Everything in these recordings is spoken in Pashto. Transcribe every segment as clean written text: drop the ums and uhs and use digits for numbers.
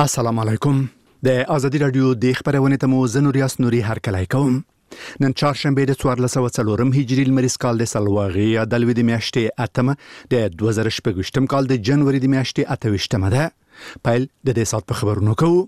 السلام علیکم. د ازادي رادیو د خبرونه تمو زنوریاس نوري هرکلای کوم. نن چهارشنبه د 1404 هجری لمریز کال د سلواغي د لوي د میاشتې اتمه د 2018 کال د جنوري د میاشتې 28مه ده. پایل د دې سات په خبرونو کوو.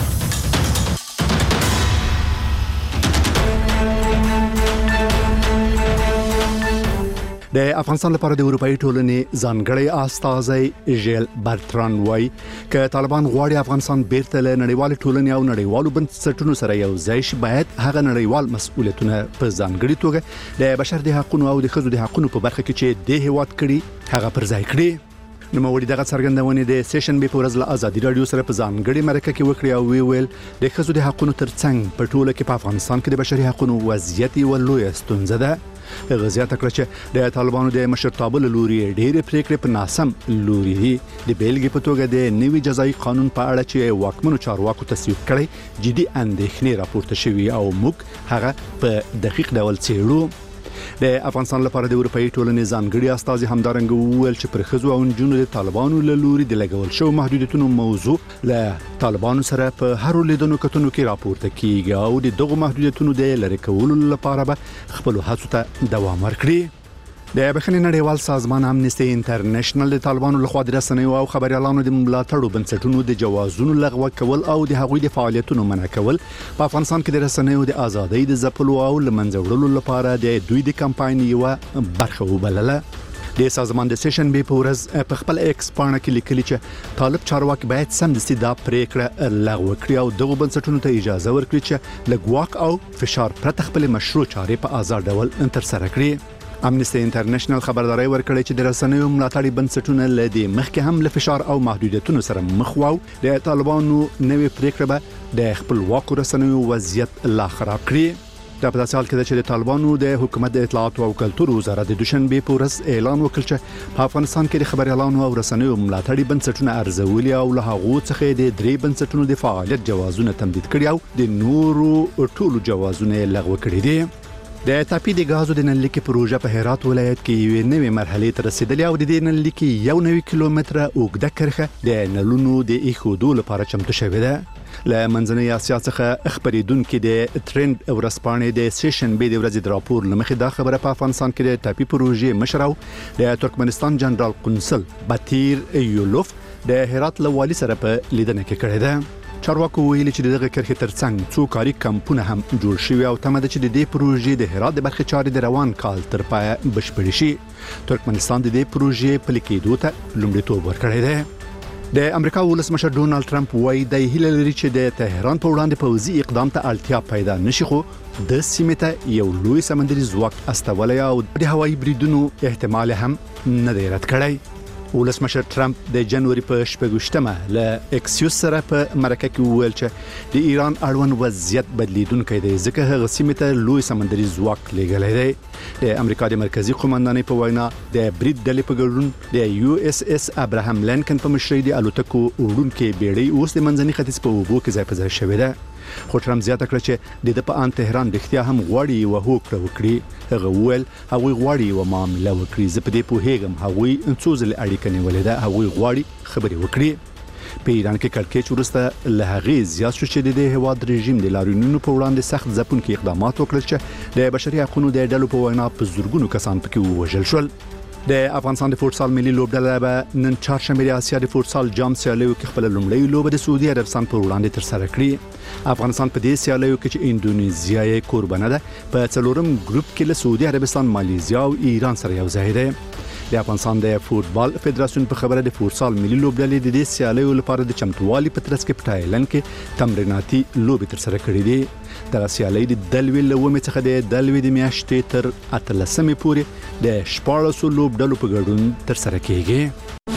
د افغانستان لپاره د اروپאי ټولنې ځانګړی استازی ژیل برتران وای ک طالبان غواړي افغانستان بیرته له نړیوال ټولنې او نړیوالو بنسټونو سره یو ځای شي، باید هغه نړیوال مسؤلیتونه په ځانګړي توګه د بشر د حقوقو او د ښځو د حقوقو په برخه کې چې د هیواد کړي هغه پر ځای کړي. نو موږ دغه څرګندونه د سیشن به په ورځ له ازادي رادیو سره په ځانګړي مرکه کې وکړي او ویل د ښځو د حقوقو ترڅنګ په ټوله کې په افغانستان کې د بشري حقوقو وضعیت یو لوی ستونزه ده. غزیات کړه چې د طالبانو د مشرتابه لوري ډېر پریکړې په ناسم لوري دي. د بیلګې په توګه د نوي جزایي قانون په اړه چې واکمنو چارواکو تصویب کړی جدي اندېښنې راپورته شوي او موږ هغه په دقیق ډول څېړو. د افغانستان لپاره د اروپאי ټولنې ځانګړي استازي همدارنګ وویل چې پر ښځو او نجونو د طالبانو له لوري د لګول شو محدودیتونو موضوع له طالبانو سره په هر لیدونکو کتونکو کې راپورته کیږي او د دغه محدودیتونو د لری کولو لپاره به خپل هڅو ته دوام ورکړي. د بخښنې نړیوال سازمان امنیستي انټرنیشنل د طالبانو لخوا د رسنیو او خبريالانو د ملاتړو بنسټونو د جوازونو لغوه کول او د هغوی د فعالیتونو منع کول په افغانستان کې د رسنیو د ازادۍ د ځپلو او لمنځه وړلو لپاره د دوی د کمپاین یو برخه وبلله. د سازمان د سیشن به په ورځ په خپل ایکس پاڼه کې لیکلي چې طالب چارواکي باید سمدستي دا پریکړه لغوه کړي او دغه بنسټونو ته اجازه ورکړي چې لګواک او فشار پرته خپل مشروع چارې په آزاد ډول تر سره کړي. امنیستي انټرنیشنل خبرداري ورکړی چې د رسنیو ملاتړي بنسټونه لدی مخکې هم له فشار او محدودیتونو سره مخ وو. د طالبانو نوې پریکړه به د خپلواکو رسنیو وضعیت لا خراب کړي. دا په داسې حال کې چې د طالبانو د حکومت د اطلاعات او کلتور وزارت د دوشنبه په ورځ اعلان وکړ چې په افغانستان کې د خبريالانو او رسنیو ملاتړي بنسټونه ارزولي او له هغه څخه د درې بنسټونو د فعالیت جوازونه تمدید کړي او د نورو ټولو جوازونه لغوه کړي دي. د تاپی د غازو د نللیکي پروژه په هرات ولایت کې یو نوې مرحله ته رسیدلې او د دې نللیکي 1 کیلومتر اوږده کرښه د نلونو د ایښودو لپاره چمتو شوې ده. له منځنۍ اسیا څخه خبرېدونکو د ټرند ورسپانې د سیشن به د ورځې د راپور لمخې دا خبره په افغانستان کې د تاپی پروژې مشر او د ترکمنستان جنرال قونسل باتیر یولوف د هرات لوالي سره په لیدنه کې کړې ده. چارواکو ویلي چې دغه کرښې ترڅنګ څو کاري کمپونه هم جوړ شوي او تمه ده چې د دې پروژې د هرات د برخې چارې د روان کال تر پایه بشپړې شي. ترکمنستان د دې پروژې پلي کېدو ته لومړیتوب ورکړی دی. د امریکا ولسمشر ډونالد ټرمپ وایي د هیله لري چې د تهران په وړاندې پوځي اقدام ته اړتیا پیدا نشي، خو د سیمې ته یو لوی سمندري ځواک استولی او د هوایي بریدونو احتمال هم نه دی رد کړی. ولسمشر ټرمپ د جنوري په 28مه له اکسیوس سره په مرکه کې وویل چې د ایران اړوند وضعیت بدلیدونکی دی ځکه هغه سیمې ته لوی سمندري ځواک لېږلی دی. د امریکا د مرکزی قومندانۍ په وینا د برید ډلې په ګډون د یو اس اس ابراهام لینکن په مشرۍ د الوتکو وړونکې بیړۍ اوس د منځني ختیځ په اوبو کې ځای په ځای شوې ده. خو ټرمپ زیاته کړه چې د په ان تهران رښتیا هم غواړي یو هوکړه وکړي. هغه وویل هغه غواړي یو معاملې وکړي، زه په دې پوهیږم هغه څو ځله اړیکه نیولې ده، هغه غواړي خبرې وکړي. په ایران کې کړکېچ وروسته له هغې زیات شو چې د هیواد رژیم د لاریونونو په وړاندې سخت ځپونکي اقدامات وکړل چې د بشري حقوقو د ډلو په وینا په زورګونو کسان پکې ووژل شول. د افغانستان د فوټسال ملي لوبډله به نن چهارشنبه د اسیا د فوټسال جام سیالیو کې خپل لومړی لوبه د سعودي عربستان په وړاندې تر سره کړي. افغانستان په دې سیالیو کې چې اندونیزیا یې قربانه ده په څلورم ګروپ کې له سعودي عربستان، مالیزیا او ایران سره یو ځای دی. د افغانستان د فوتبال فدراسیون په خبره د فوټسال ملي لوبډلې د دې سیالیو لپاره د چمتووالي په ترڅ کې په تایلند کې تمریناتي لوبې تر سره کړې دي. د سیالۍ د دلوي لومې څخه د دلوي د میاشتې تر 18مې پورې د 14 لوبډلو په ګډون تر سره کیږي.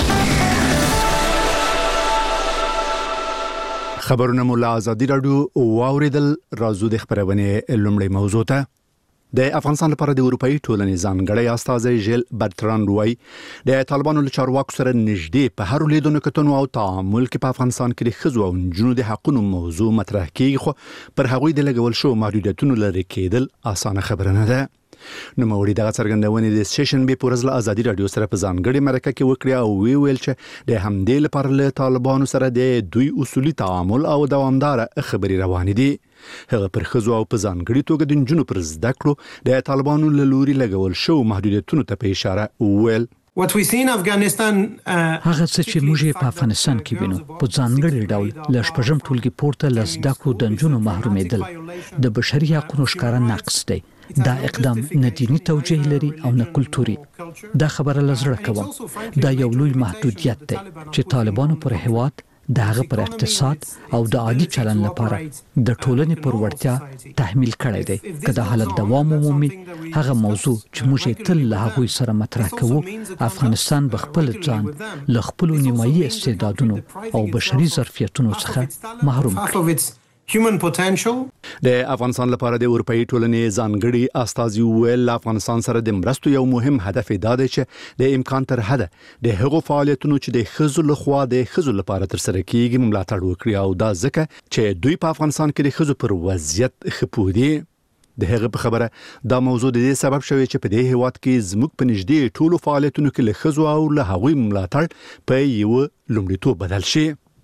خبرونه مولا ازادي رادیو واوریدل. راځو د خبرونه لومړی موضوع ته. د افغانستان لپاره د اروپאי ټولنې ځانګړی استازی ژیل برتران وای د طالبانو له چارواکو سره نږدې په هر لیدونکو کتنو او تعامل کې په افغانستان کې د ښځو او نجونو د حقوقو موضوع مطرح کیږي، خو پر هغوی د لګول شو محدودیتونو لري کېدل اسانه خبره نه ده. نو موري دغه څرګندونې د سټیشن به پورز له ازادي رادیو سره په ځانګړي مرکه کې وکړه او ویل چې د همدې لپاره له طالبانو سره د دوی اصولي تعامل او دوامدار خبري روان دي. هغه پر خزو او په ځانګړي توګه د جنونو پر زده کړو د طالبانو له لوري لګول شو محدودیتونو ته په اشاره ویل. What we see in Afghanistan هغه څه چې موږ په افغانستان کې وینو په ځانګړي ډول ل شپږم ټولګي پورته لزده کړو د جنونو محرومېدل د بشري حقوقو ښکارا نقص دی. دا اقدام نه دینی توجیه لري او نه کلتوري. دا خبره لزړه کوم دا یو لوی محدودیت دی چې طالبانو پر هواد د هغه پر اقتصاد او د عادي چلن لپاره د ټولنې پر وړتیا تحمیل کړی دی. که د حالت دوام ومومي هغه موضوع چې موږ تل له هغوی سره مطرح کوو افغانستان بخپل ځان له خپل نیمایي استعدادونو او بشري ظرفیتونو څخه محروم کړي. human potential د افغانستان لپاره د اروپאי ټولنې ځانګړي استازي ویل افغانستان سره د مرستو یو مهم هدف دا دی چې د امکان تر حده د هغو فعالیتونو چې د خزو لخوا د خزو لپاره تر سره کیږي ملاتړ وکړي او دا ځکه چې دوی په افغانستان کې د خزو پر وضعیت خپودي. د هغه په خبره دا موضوع د دې سبب شوی چې په دې هیواد کې زموږ په نږدې ټولو فعالیتونو کې له خزو او له هغوی ملاتړ په یو لومړیتوب بدل شي.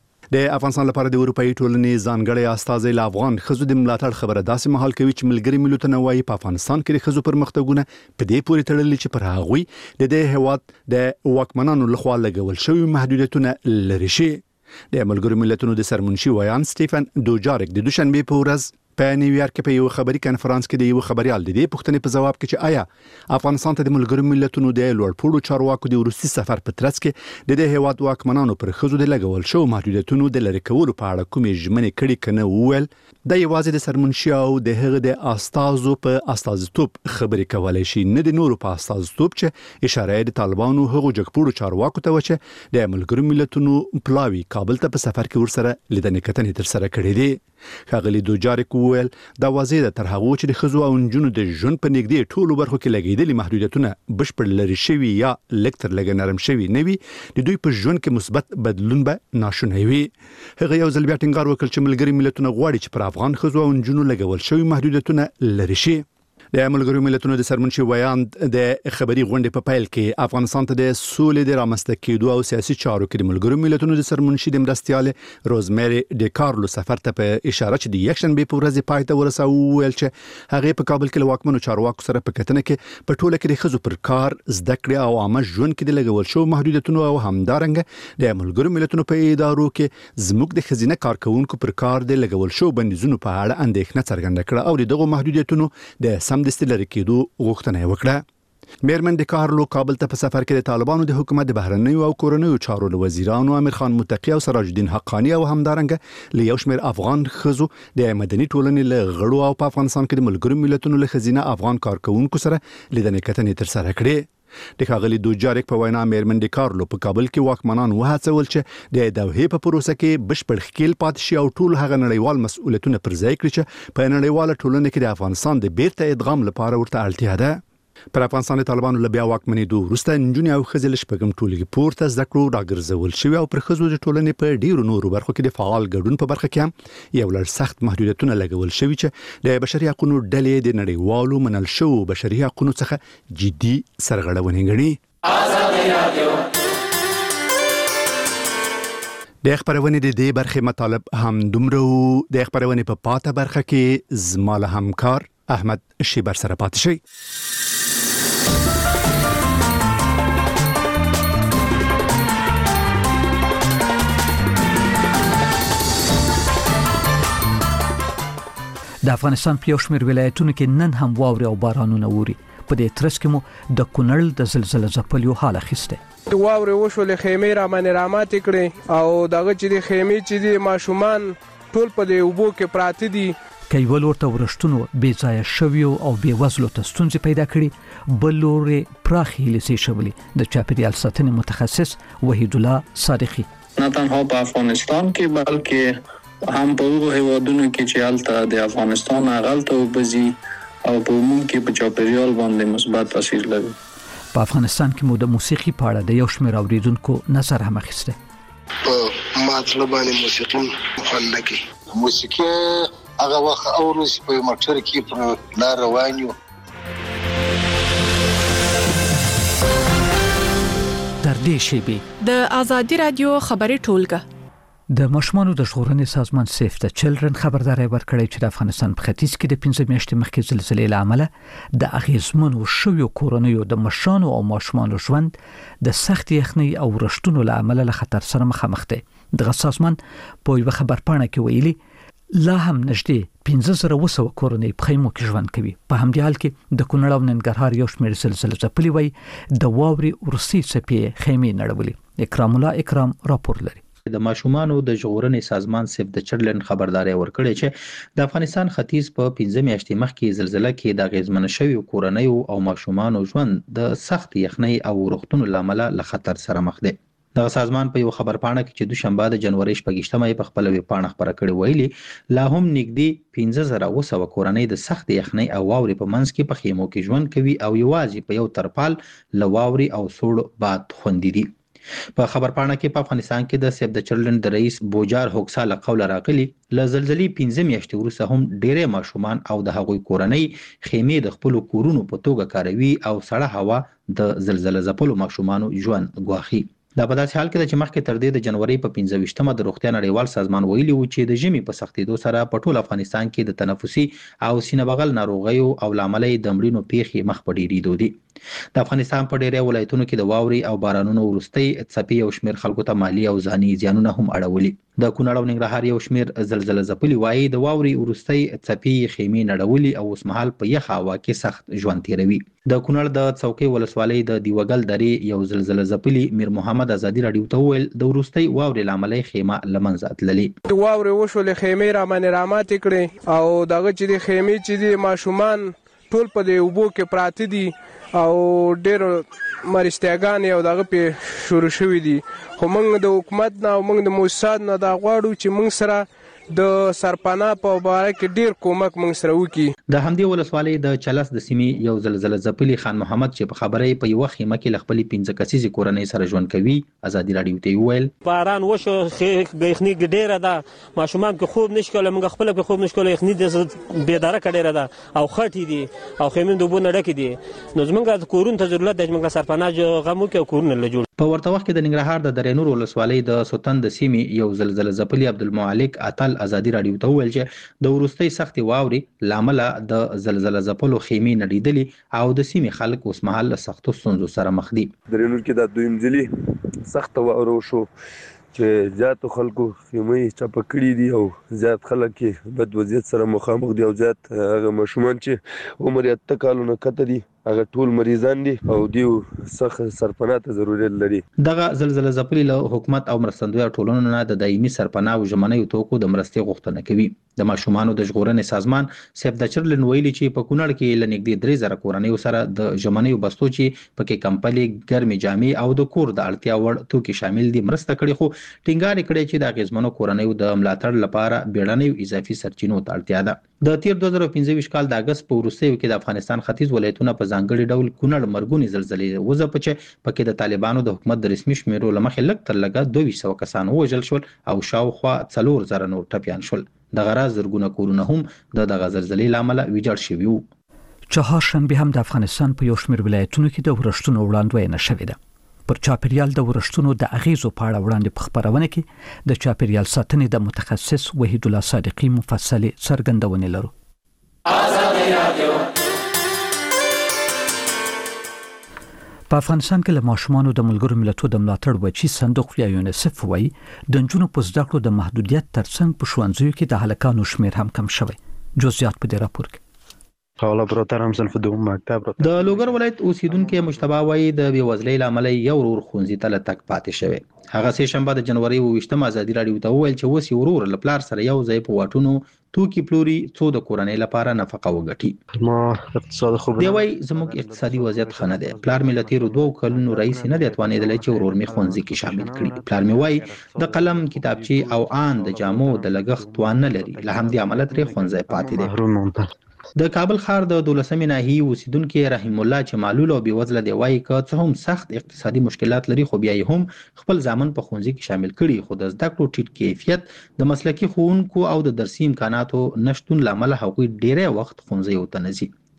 د افغانستان لپاره د اروپאי ټولنې ځانګړي استازي ل افغان خزو د ملاتړ خبره داسې مهال کوي چې ملګری ملتونه وايي په افغانستان کې د خزو پرمختګونه په دې پورې تړلي چې پر هغوی د دې هیواد د واکمنانو لخوا لګول شوی محدودیتونه لري شي. د ملګری ملتونو د سرمنشي ویان سټیفن دوجارک د دوشنبه په ورځ په نیویارک کې په یو خبري کانفرنس کې د یو خبريال د دې پوښتنې په جواب کې چې آیا افغانستان ته د ملګرو ملتونو د لوړپوړو چارواکو د روسي سفر په ترڅ کې د دې هیواد واکمنانو پر خزو د لګول شو محدودیتونو د لری کولو په اړه کومې ژمنې کړي کنه وویل د یوازې د سرمنشي او د هغه د استازو په استازیتوب خبري کولای شي نه د نورو په استازیتوب چې اشاره د طالبانو هغو جګپوړو چارواکو ته وچه د ملګرو ملتونو پلاوی کابل ته په سفر کې ورسره لیدنې کتنې تر سره کړې دي. خاغلی دوجارک ویل دا واضح ده تر هغه چې د خزو او نجونو د ژوند په نږدې ټولو برخو کې لګیدلي محدودیتونه بشپړ لري شوی یا لکتر لګ نرم شوی نه وي د دوی په ژوند کې مثبت بدلون به ناشونی وي. هغه یو ځل بیا ټینګار وکړ چې ملګری ملتونه غواړي چې پر افغان خزو او نجونو لګول شوی محدودیتونه لري شي. د ملګرو ملتونو د سرمنشي ویان د خبري غونډې په پیل کې افغانستان ته د سولې د رامنځته کېدو او سیاسي چارو کې د ملګرو ملتونو د سرمنشي د مرستيال روزمری ډي کارلو سفر ته په اشاره چې د یکشنبه په ورځ پای ته ورساو ویل چې هغه په کابل کې واکمنو چارواکو سره په کتنه کې په ټوله کې د خزو پر کار زده کړې او عامه ژوند کې د لګول شو محدودیتونو او همدارنګ د ملګرو ملتونو په ادارو کې زموږ د خزینه کارکونکو پر کار د لګول شو بندیزونو په اړه اندېښنه څرګنده کړه او دغه محدودیتونو د سمدستي لري کېدو غوښتنه وکړه. میرمن د کارلو کابل ته په سفر کې د طالبانو د حکومت د بهرنیو او کورنیو چارو وزیرانو امیر خان متقی او سراج الدین حقانی او همدارنګ له یو شمېر افغان خزو د مدني ټولنې له غړو او په افغانستان کې د ملګرو ملتونو له خزینه افغان کارکونکو سره لیدنې کتنې تر سره کړې. د خاغلی دوجارک په وینا میرمن د کارلو په کابل کې واکمنان وهڅول چې د دوحې په پروسه کې بشپړ خپل پات شي او ټول هغه نړیوال مسؤلیتونه پر ځای کړي چې په نړیواله ټولنه کې د افغانستان د بیرته ادغام لپاره ورته اړتیا ده. پر افغانستان طالبانو له بیا واکمنۍ دوه وروسته نجونې او ښځې له شپږم ټولګي پورته زده کړو راګرځول شوي او پر ښځو د ټولنې په ډیرو نورو برخو کې د فعال ګډون په برخه کې هم یو لړ سخت محدودیتونه لګول شوي چې د بشري حقوقو ډلې د نړیوالو منل شوو بشري حقوقو څخه جدي سرغړونې ګڼي. د خبرونه د دې برخه مطالب هم دومره د خبرونه په پاته برخه کې زماله همکار احمد شیبر سره پاتې شي. د افغانستان په یو شمېر ولایتونو کې نن هم واوري او بارانونه ووري. په دې ترڅ کې مو د کونړ د زلزلې ځپل یو حال اخیسته. واوري وشولې خیمې را باندې رامات کړې او دغه چې د خیمې چې د ماشومان ټول په دې اوبو کې پراته دي. کایول ورته ورشتونو بې ځایه شویو او بې وزلو ته ستونزې پیدا کړي. بل لورې پراخې هیلې شولې د چاپیریال ساتنې متخصص وحید الله صادقي. نه تنها په افغانستان کې بلکې هم په هغو هیوادونو کې چې هلته د افغانستان هغلته وبځي او په عموم کې په چاپیریال باندې مثبت تاثیر لري. په افغانستان کې مو د موسیقي په اړه د یو شمېر اوریدونکو نظر هم اخیسته. په مطلب باندې موسیقي فن کې موسیقي هغه وخت اورس په موټر کې په لار روان یو دې شیبې د ازادي رادیو خبري ټولګه د ماشومانو د ژغورنې سازمان سیف د چلډرن خبرداري ورکړی چې د افغانستان په ختیځ کې د 15 میاشتې مخکې زلزلې له امله د اغیزمنو شویو کورنیو د مشرانو او ماشومانو ژوند د سخت یخنۍ او رشتونو له امله له خطر سره مخامخ دی. دغه سازمان په یو خبرپاڼه کې ویلي لا هم نږدې 15,200 کورنۍ په خیمو کې ژوند کوي. په همدې حال کې د کونړ او ننګرهار یو شمېر زلزلې ځپلي وای د واوري ورسي څپې خیمې نړولې. اکرام الله اکرام راپور لري. د ماشومانو د ژغورنې سازمان سیف د چلډرن خبرداري ورکړی چې د افغانستان ختیځ په 15 میاشتې مخکې زلزلہ کې د غیزمن شویو کورنیو او ماشومانو ژوند د سخت یخنۍ او رغتون لامل له خطر سره مخ دی. د سازمان په یو خبرپاڼه کې چې دوشنبه د جنوري 28 په خپل ویبپاڼه خبره کړې ویلي لا هم نږدې 15,200 کورنۍ د سخت یخنۍ او واوري په منځ کې په خیمو کې ژوند کوي او یوازې په یو ترپال لواوري او سوړ باد خوندې دي. په خبرپاڼه کې په افغانستان کې د سیف د چلډرن د رئیس بوجار هوکسا له قوله راغلي له زلزلې 15 میاشتې وروسته هم ډېرې ماشومان او د هغوی کورنۍ خیمې د خپل کورونو په توګه کاروي او سړه هوا د زلزلې ځپلو ماشومانو ژوند ګواخي. دا په داسې حال کې چې مخکې تر دې د جنوري په 15مه د روغتیا نړیوال سازمان ویلي و چې د ژمي په سختېدو سره په ټول افغانستان کې د تنفسي او سینه بغل ناروغیو او لامل د مړینو پیښې مخ په ډیریدو دي. د افغانستان په ډیری ولایتونو کې د واوري او بارانونو وروستۍ څپې او شمیر خلکو ته مالی او ځاني زیانونه هم اړولي. د کونړ او ننګرهار یو شمیر زلزلې ځپلي وایي د واوري وروستۍ څپې خیمې نړولي او اوسمهال په یخ هوا کې سخت ژوند تیروي. د کونړ د څوکۍ ولسوالۍ د دیوګل درې یو زلزلې ځپلي میر محمد ازادي رادیو ته وویل د وروستۍ واوري لامل خیمه لمنځه تللي. د واوري وشولې خیمې رامات کړې او دغه چې د خیمې چې د ماشومان ټول په دې اوبو کې پراته دي او ډېر مرستیاګانې او دغه په شروع شوي دي. خو موږ د حکومت نه او موږ د موسسات نه دا غواړو چې موږ سره د سرپناه په باره کې ډیر کومک موږ سره وکړي. د همدې ولسوالۍ د چلس د سیمې یو زلزلې ځپلي خان محمد چې په خبرې په یو خیمه کې خپل 15 کسیزه کورنۍ سره ژوند کوي ازادي رادیو ته ویل باران وشو غیخنی ډیره ده ماشومان کې خوب نشکله موږ خپل په خوب نشکله یخنی د بيداره کډیره ده او خټې دي او خیمې د بونه ډکې دي نو زمونږ کورون ته ضرورت دی موږ سرپناه غمو کې کورونه له جوړ. په ورته وخت کې د ننګرهار د درېنور ولسوالۍ د سوتن د سیمې یو زلزلې ځپلي عبدالمالک اتل ازادي رادیو ته ویل چې د وروستۍ سختي واوري لامل د زلزلې ځپلو خیمې نړیدلي او د سیمې خلک اوس مهال له سختو ستونزو سره مخ دي. درېنور کې د دویم ځلي سخت واورو شو چې زیات خلکو خیمې چپه کړې دي او زیات خلک بد وضعیت سره مخامخ دي او زیات هغه ماشومان چې عمر یې 8 کالونو کته دي هغه ټول مریضان دي او دیو سخت سرپناه ته ضرورت لري. دغه زلزلې ځپلي له حکومت او مرستندوی ټولنو نه د دایمي سرپناه او ژمنیو توکو د مرستې غوښتنه کوي. د ماشومانو د ژغورنې سازمان سیف د چلډرن ویلي چې په کونړ کې لنګدي 3000 کورنۍ سره د ژمنیو بستو چې پکې کمپلي ګرمي جامې او د کور د اړتیا وړ توکي شامل دي مرسته کړي خو ټینګار کړي چې د غیزمنو کورنۍ د ملاتړ لپاره بیړنۍ اضافي سرچینو ته اړتیا ده. د تیر 2015 کال د اگست په وروستیو کې د افغانستان ختیځ ولایتونو په ځانګړي ډول کونړ مرګونی زلزلې وځپه چې پکې د طالبانو د حکومت د رسمي شمیرو لمخې لږ تر لږه 200 کسان وژل شول او شاوخوا 4000 نور ټپيان شول. د غراز زرګونه کورونه هم د زلزلې لامل ویجاړ شوي وو. چهارشنبه هم د افغانستان په یو شمېر ولایتونو کې د ورښتونو وړاندوینه شوې ده. پر چاپیریال د ورښتونو د اغیزو په اړه وړاندې په خبرونه کې د چاپیریال ساتنې د متخصص وحید الله صادقی مفصل څرګندونه لرو. په افغانستان کې له ماشومانو د ملګرو ملتونو د ملاتړ وچی صندوق یا یونیسف وایي د نجونو په زده کړو د محدودیت ترڅنګ په ښوونځیو کې د هلکانو شمیر هم کم شوی. جزئیات په دې راپور کې حواله براتر هم صنف دوم مکتب د لوګر ولایت اوسیدونکو مجتبی وایي د بیوزلۍ لامل یو ورور خونځي ته تک پاتې شوی. هغه سه شنبه د جنوري 28 ازادي رادیو ته ویل چې وسی ورور لپلار سره یو ځای په واټونو توکي پلوري څو د کورنۍ لپاره نفقه وګټي. ما اقتصاد خوب دی وایي زموږ اقتصادي وضعیت خنه ده. پلار ملتیر 2 کلونو رئیس نه دی توانیدل چې ورور می خونځي کې شامل کړي. پلار می وایي د قلم کتابچې او آن د جامو د لګښت توان نه لري. له همدې عمل ترې خونځي پاتې دي. د کابل ښار د 12مې ناحیې اوسیدونکو رحیم الله چې معلول او بیوزله دی وایي که څه هم سخت اقتصادي مشکلات لري خو بیا هم خپل ځامن په ښوونځي کې شامل کړي خو د زده کړو ټیټ کیفیت د مسلکي ښوونکو او د درسي امکاناتو نشټون لامل هغوی ډیری وخت ښوونځي ته نه ځي.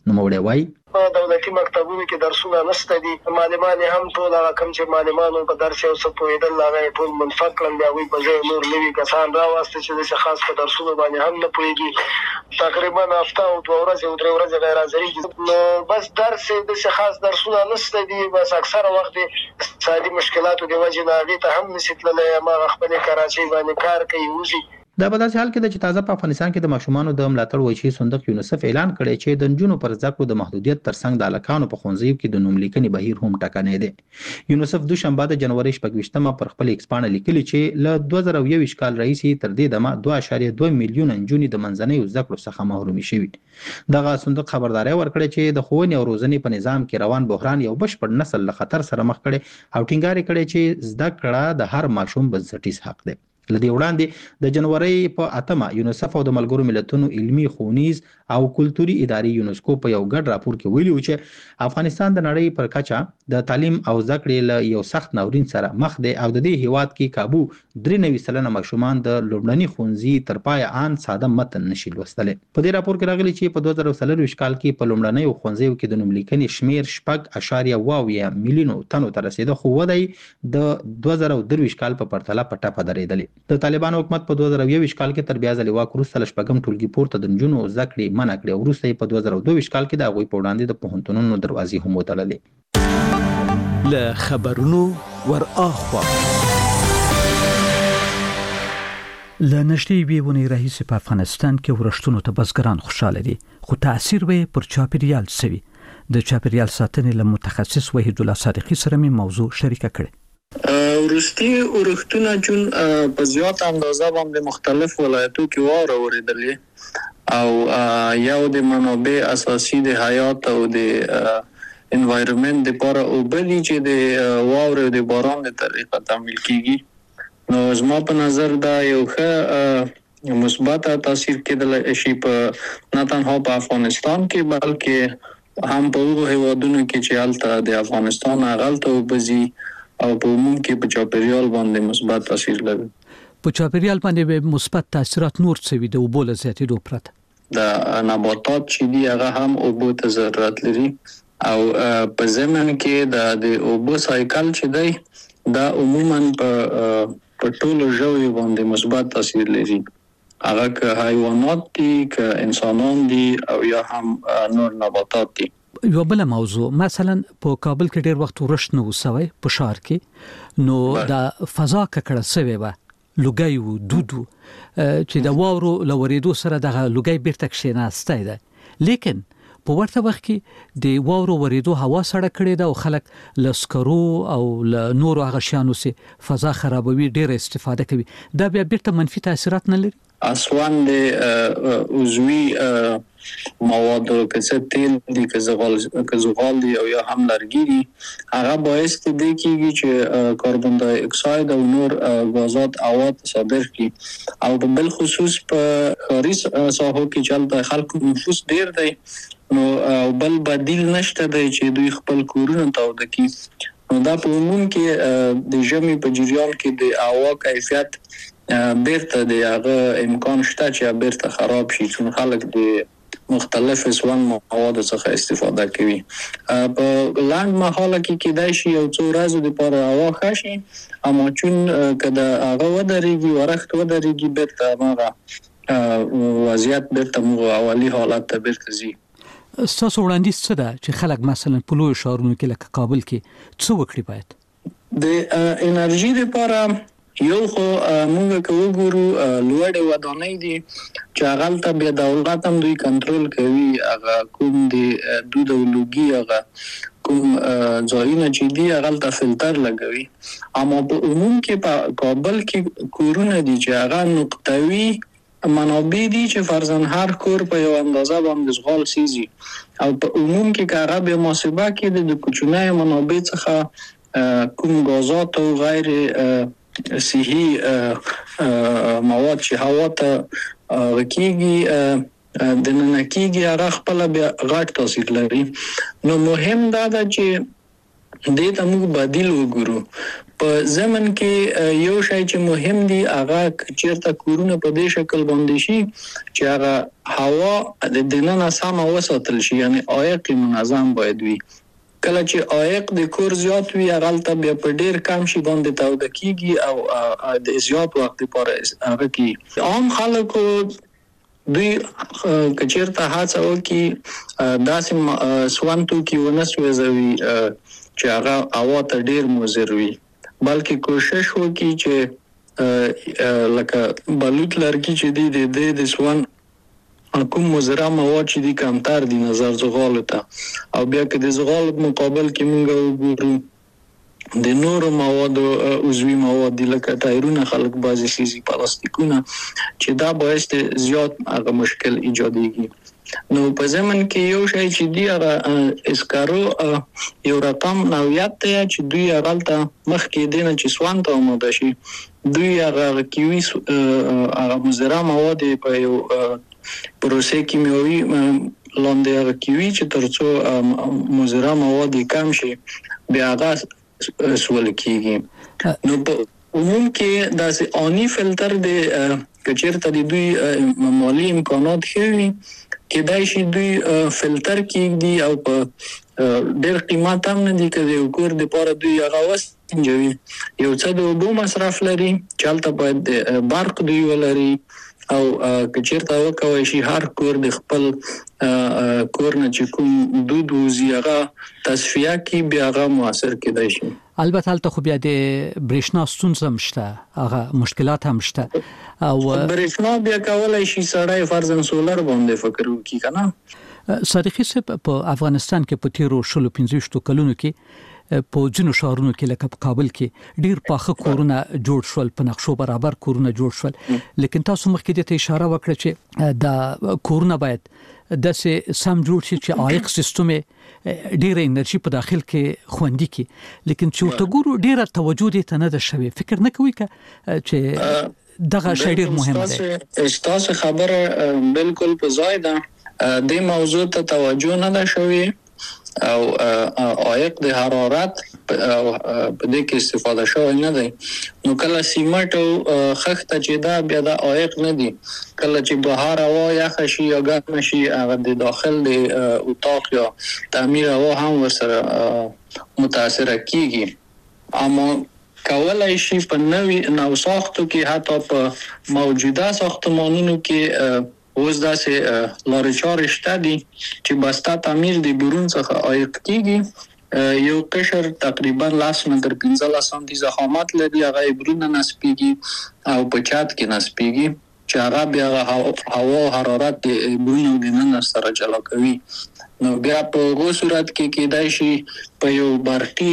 نوموړی وایي دولتي مکتبونو کې درسونه نشته دي، معلمان هم ټول هغه کوم چې معلمانو په درس او څه پوهېدل هغه ټول منفق کړل، بیا هغوی په ځای نور نوي کسان راواسته چې داسې خاص په درسونو باندې هم نه پوهېږي. تقریبا هفته او 2 ورځې او 3 ورځې غیر حاضري، نو بس درس داسې خاص درسونه نشته دي. بس اکثره وخت اقتصادي مشکلاتو د وجې نه هغې ته هم نشي تللی، هماغه خپلې کراچۍ باندې کار کوي وځي. دا په داسې حال کې ده چې تازه په افغانستان کې د ماشومانو د ملاتړ ویشي صندوق یونیسف اعلان کړی چې د نجونو پر زده کړو د محدودیت ترڅنګ د هلکانو په ښوونځیو کې د نوم لیکنې بهیر هم ټکنی دی. یونیسف دوشنبه د جنوري 26 پر خپل ایکس پاڼه لیکلي چې له 2021 کال راهیسې تر دې دمه 2.2 میلیونه نجونې د منځنیو زده کړو څخه محرومې شوي. دغه صندوق خبرداری ورکړی چې د ښوونې او روزنې په نظام کې روان بحران یو بشپړ نسل له خطر سره مخ کړي او ټینګار کړی چې زده کړه د هر ماشوم بنسټیز حق دی. لدې وړاندې د جنوري په 8 یونیسف او د ملګرو ملتونو علمي، ښوونیز او کلتوري ادارې یونسکو په یو ګډ راپور کې ویلي و چې افغانستان د نړۍ پر کچه د تعلیم او زده کړې له یو سخت ناورین سره مخ دی او د دې هیواد کې کابو 93% ماشومان د لومړني ښوونځي تر پایه ان ساده متن نشي لوستلی. په دې راپور کې راغلي چې په 2024 کال کې په لومړنیو ښوونځیو کې د نوم لیکنې شمیر 4.2 میلیونو تنو ته رسیده، خو وده د 2023 کال په پرتله په ټپه درېدلې. د طالبان حکومت په 2021 کال کې تر بیا ځلې واک وروسته له شپږم ټولګي پورته د نجونو زده کړې منع کړې او وروسته یې په 2022 کال کې د هغوی په وړاندې د پوهنتونونو دروازې هم وتړلې. له خبرونو ور اخوا له نږدې یوې ونې راهیسې په افغانستان کې ورښتونو ته بزګران خوشاله دي، خو تاثیر به پر چاپیریال سوي. د چاپیریال ساتنې له متخصص وحید الله صادقي سره مې موضوع شریکه کړې. وروستي اورښتونه چون په زیات اندازه باندې مختلف ولایتو کې واوره ورېدلې او یو د منابع اساسي د حیات او د انوایرمنت لپاره اوبه دي چې د واورې او د باران د طریقه تعمیل کیږي. نو زما په نظر دا یو ښه مثبت تاثیر کېدلی شي په نه تنها په افغانستان کې بلکې هم په هغو هیوادونو کې چې هلته د افغانستان هغلته اوبه ځي او په عموم کې په چاپیریال باندې مثبت تاثیر لري. په چاپیریال باندې به مثبت تاثیرات نور څه وي د اوبو له زیاتېدو پرته؟ د نباتات چې دي هغه هم اوبو ته ضرورت لري او په ضمن کې د اوبو سایکل چې دی دا عموما په ټولو ژویو باندې مثبت تاثیر لري، هغه که حیوانات دي که انسانان دي او یا هم نور نباتات دي. یو بل موضوع مثلا په کابل کې ډېر وخت ورښت نو وسوي په ښار کې، نو د فضا ککړه سوي و لوګي و دودو چې د واورو لوریدو سره د لوګي بیرته کښیناسته ده، لیکن په ورته وخت کې د واورو وریدو هوا سړه کړې ده او خلک لسکرو او نور هغه شیانو سي فضا خرابوي، ډېر استفاده کوي. دا بیا بیرته منفي تاثیرات نه لري؟ اسوان د عضوي مواد که څه تیل دي که زغال دي او یا هم لرګي دي، هغه باعث دي کېږي چې کاربن دای اکساید او نور غازات هوا ته صادر کړي او په بل خصوص په ښاري ساحو کې چې هلته خلکو نفوس ډېر دی نو بل بدیل نشته دی چې دوی خپل کورونه تاوده کړي. نو دا په عموم کې د ژمي په جریان کې د هوا کیفیت بیرته د هغه امکان شته چې بیرته خراب شي، چون خلک د مختلف سون مواد څخه استفاده کوي. په لاند مهاله کې کېدای شي یو څو ورځې لپاره هوا ښه شي، اما چون که د هغه ودرېږي ورښت ودرېږي بیرته هماغه وضعیت بیرته موږ اولي حالت ته بیرته ځي. ستاسو وړاندیز څه ده چې خلک مثلا په لویو ښارونو کې لکه کابل کې څه وکړي؟ باید د انرژي لپاره یو خو موږ که وګورو لوړې ودانۍ دي چې هغلته بیا دولت هم دوی کنټرول کوي، هغه کوم د دود او لوګي هغه کوم ځایونه چې دي هغلته فلټر لګوي. اما په عموم کې په کابل کې کورونه دي چې هغه نقطوي منابع دي چې فرضاً هر کور په یو اندازه باندې زغال سیزي او په عموم کې که هغه بیا محاسبه کړي د کوچنیو منابع څخه کوم غازات او غیر صحي مواد چې هوا ته کېږي د ننه کېږي هغه خپله بیا غټ تاثیر لري. نو مهم دا ده چې دې ته موږ بدیل وګورو. په زمن کې یو شی چې مهم دی هغه چیرته کورونه په دې شکل باندې شي چې هغه هوا د دننه سم وساتل شي، یعنی عایق منظم باید وي. کله چې عایق د کور زیات وي هغه ته بیا په ډیر کم شي باندې تاوده کیږي او د زیات وخت لپاره هغه کی عام خلکو دوی کچیرته هڅه وکړي داسې سوانتو کې ونسوځوي چې هغه هوا ته ډیر مضر وي، بلکې کوشش وکړي چې لکه بلوط لرګي چې دی د سوان کوم مضره مواد چې دي کمتر دي نظر زغالو ته، او بیا که د زغال مقابل کې موږ وګورو د نورو موادو عضوي مواد دي لکه ټایرونه خلک بعضې خیزي پلاستیکونه چې دا باعث زیات هغه مشکل ایجادېږي. نو په زمن کې یو شی چې دی هغه اسکارو یو رقم نوعیت دی چې دوی هغه ته مخکې دی نه چې سوان ته آماده شي دوی هغه کیوي هغه مضره مواد په یو پروسې کیمیاوي لاندې هغه کیوي چې ترڅو مضره مواد کم شي بیا هغه سول کیږي. نو په عموم کې داسې آنی فلټر دی کچیرته د دوی مالی امکانات ښه وي کېدای شي دوی فلټر کیږدي او په ډېر قیمت هم نه دي که د یو کور دپاره دوی هغه وسنجوي. یو څه د اوبو مصرف لري چې هلته باید برق دوی ولري او که چیرته وکولی شي هر کور د خپل کور نه چې کوم دود وځي هغه تصفیه کړي بیا هغه مؤثر کېدای شي. البته هلته خو بیا د برېښنا ستونزه هم شته، هغه مشکلات هم شته او برېښنا بیا کولی شي سړی فرضاً سولر باندې فکر وکړي که نه. صادقي صاحب په افغانستان کې په تیرو 15 کلونو کې په ځینو ښارونو کې لکه په کابل کې ډیر پاخه کورونه جوړ شول، په نقشو برابر کورونه جوړ شول، لیکن تاسو مخکې د اشاره وکړه چې دا کورونه باید داسې سم جوړ شي چې عایق سیستم ډیره انرژي په داخل کې خوندي کی، لیکن چې ورته ګورو ډیره توجه دې ته نه ده شوی. فکر نه کوي چې دغه شی ډیر مهم دی؟ تاسو خبره بالکل په ځای ده، د موضوع ته توجه نه ده شوی او عایق د حرارت په دې کې استفاده شوی نه دی. نو کله سیمټ او خښته چې دا بیا د عایق نه دي، کله چې بهر هوا یخه شي یا ګرمه شي هغه د داخل د اتاق یا تعمیر هوا هم ورسره متاثره کیږي. اما کولای شي په نوې نوساختو کې حتی په موجوده ساختمانونو کې اوس داسې لارې چارې شته دي چې بسته تعمیر د برون څخه عایق کیږي. یو قشر تقریبا 10 متر 15 سانتي ضخامت لري، هغه برونه نصبېږي او په چت کې نصبېږي چې هغه بیا هوا حرارت د برونو د ننه سره جلا کوي. نو بیا په هغو صورت کې کېدای شي په یو برقي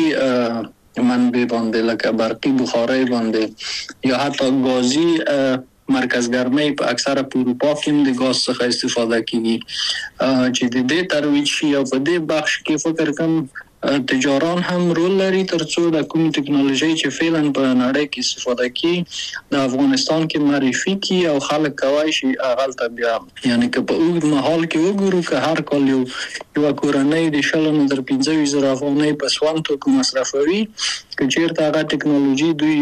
منبع باندې لکه برقي بخارۍ باندې یا حتی ګازي مرکز ګرمۍ په اکثره په اروپا کې د ګاز څخه استفاده کیږي چې د دې ترویج شي او په دې بخش کې فکر کوم تجاران هم رول لري ترڅو د کوم ټکنالوژي چې فعلا په نړۍ کې استفاده کی د افغانستان کې معرفي کی او خلک کوي شي هغه بیا یعنی که په اوږد مهال کې وګورو که هر کال یو کورنۍ د 15,000 افغانۍ په سوانتو کې مصرفوي که چیرته هغه ټکنالوژي دوی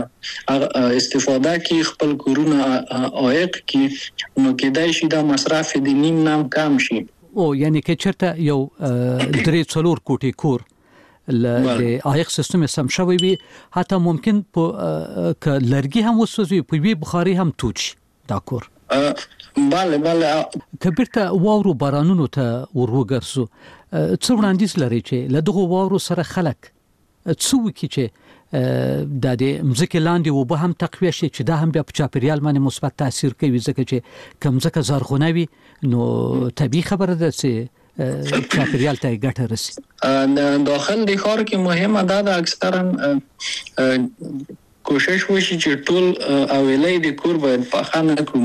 استفاده کی خپل کورونه عایق کی نو کېدای شي دا مصرف د نیم نام کم شي. او یعنی که چرته یو 3-4 کوټې کور د عایق سیستم سم شوی وي حتی ممکن په لرګي هم وسوځي په وی بخاري هم توچ دا کور. bale کبرته واورو بارانونو ته ورغورځو څو وړاندیز لري چې له دغه واورو سره خلک څو کی چې د مځکه لاندې وبه هم تقویه شي چې دا هم بیا په چاپیریال باندې مثبت تاثیر کوي ځکه چې کوم ځکه زرغونه وي نو طبيعي خبره ده چې چاپیریال ته ګټه رسي. داخل د ښار کې مهمه ده اکثرا کوشش وشي چې ټول اویلې د کور باید په خانه کوم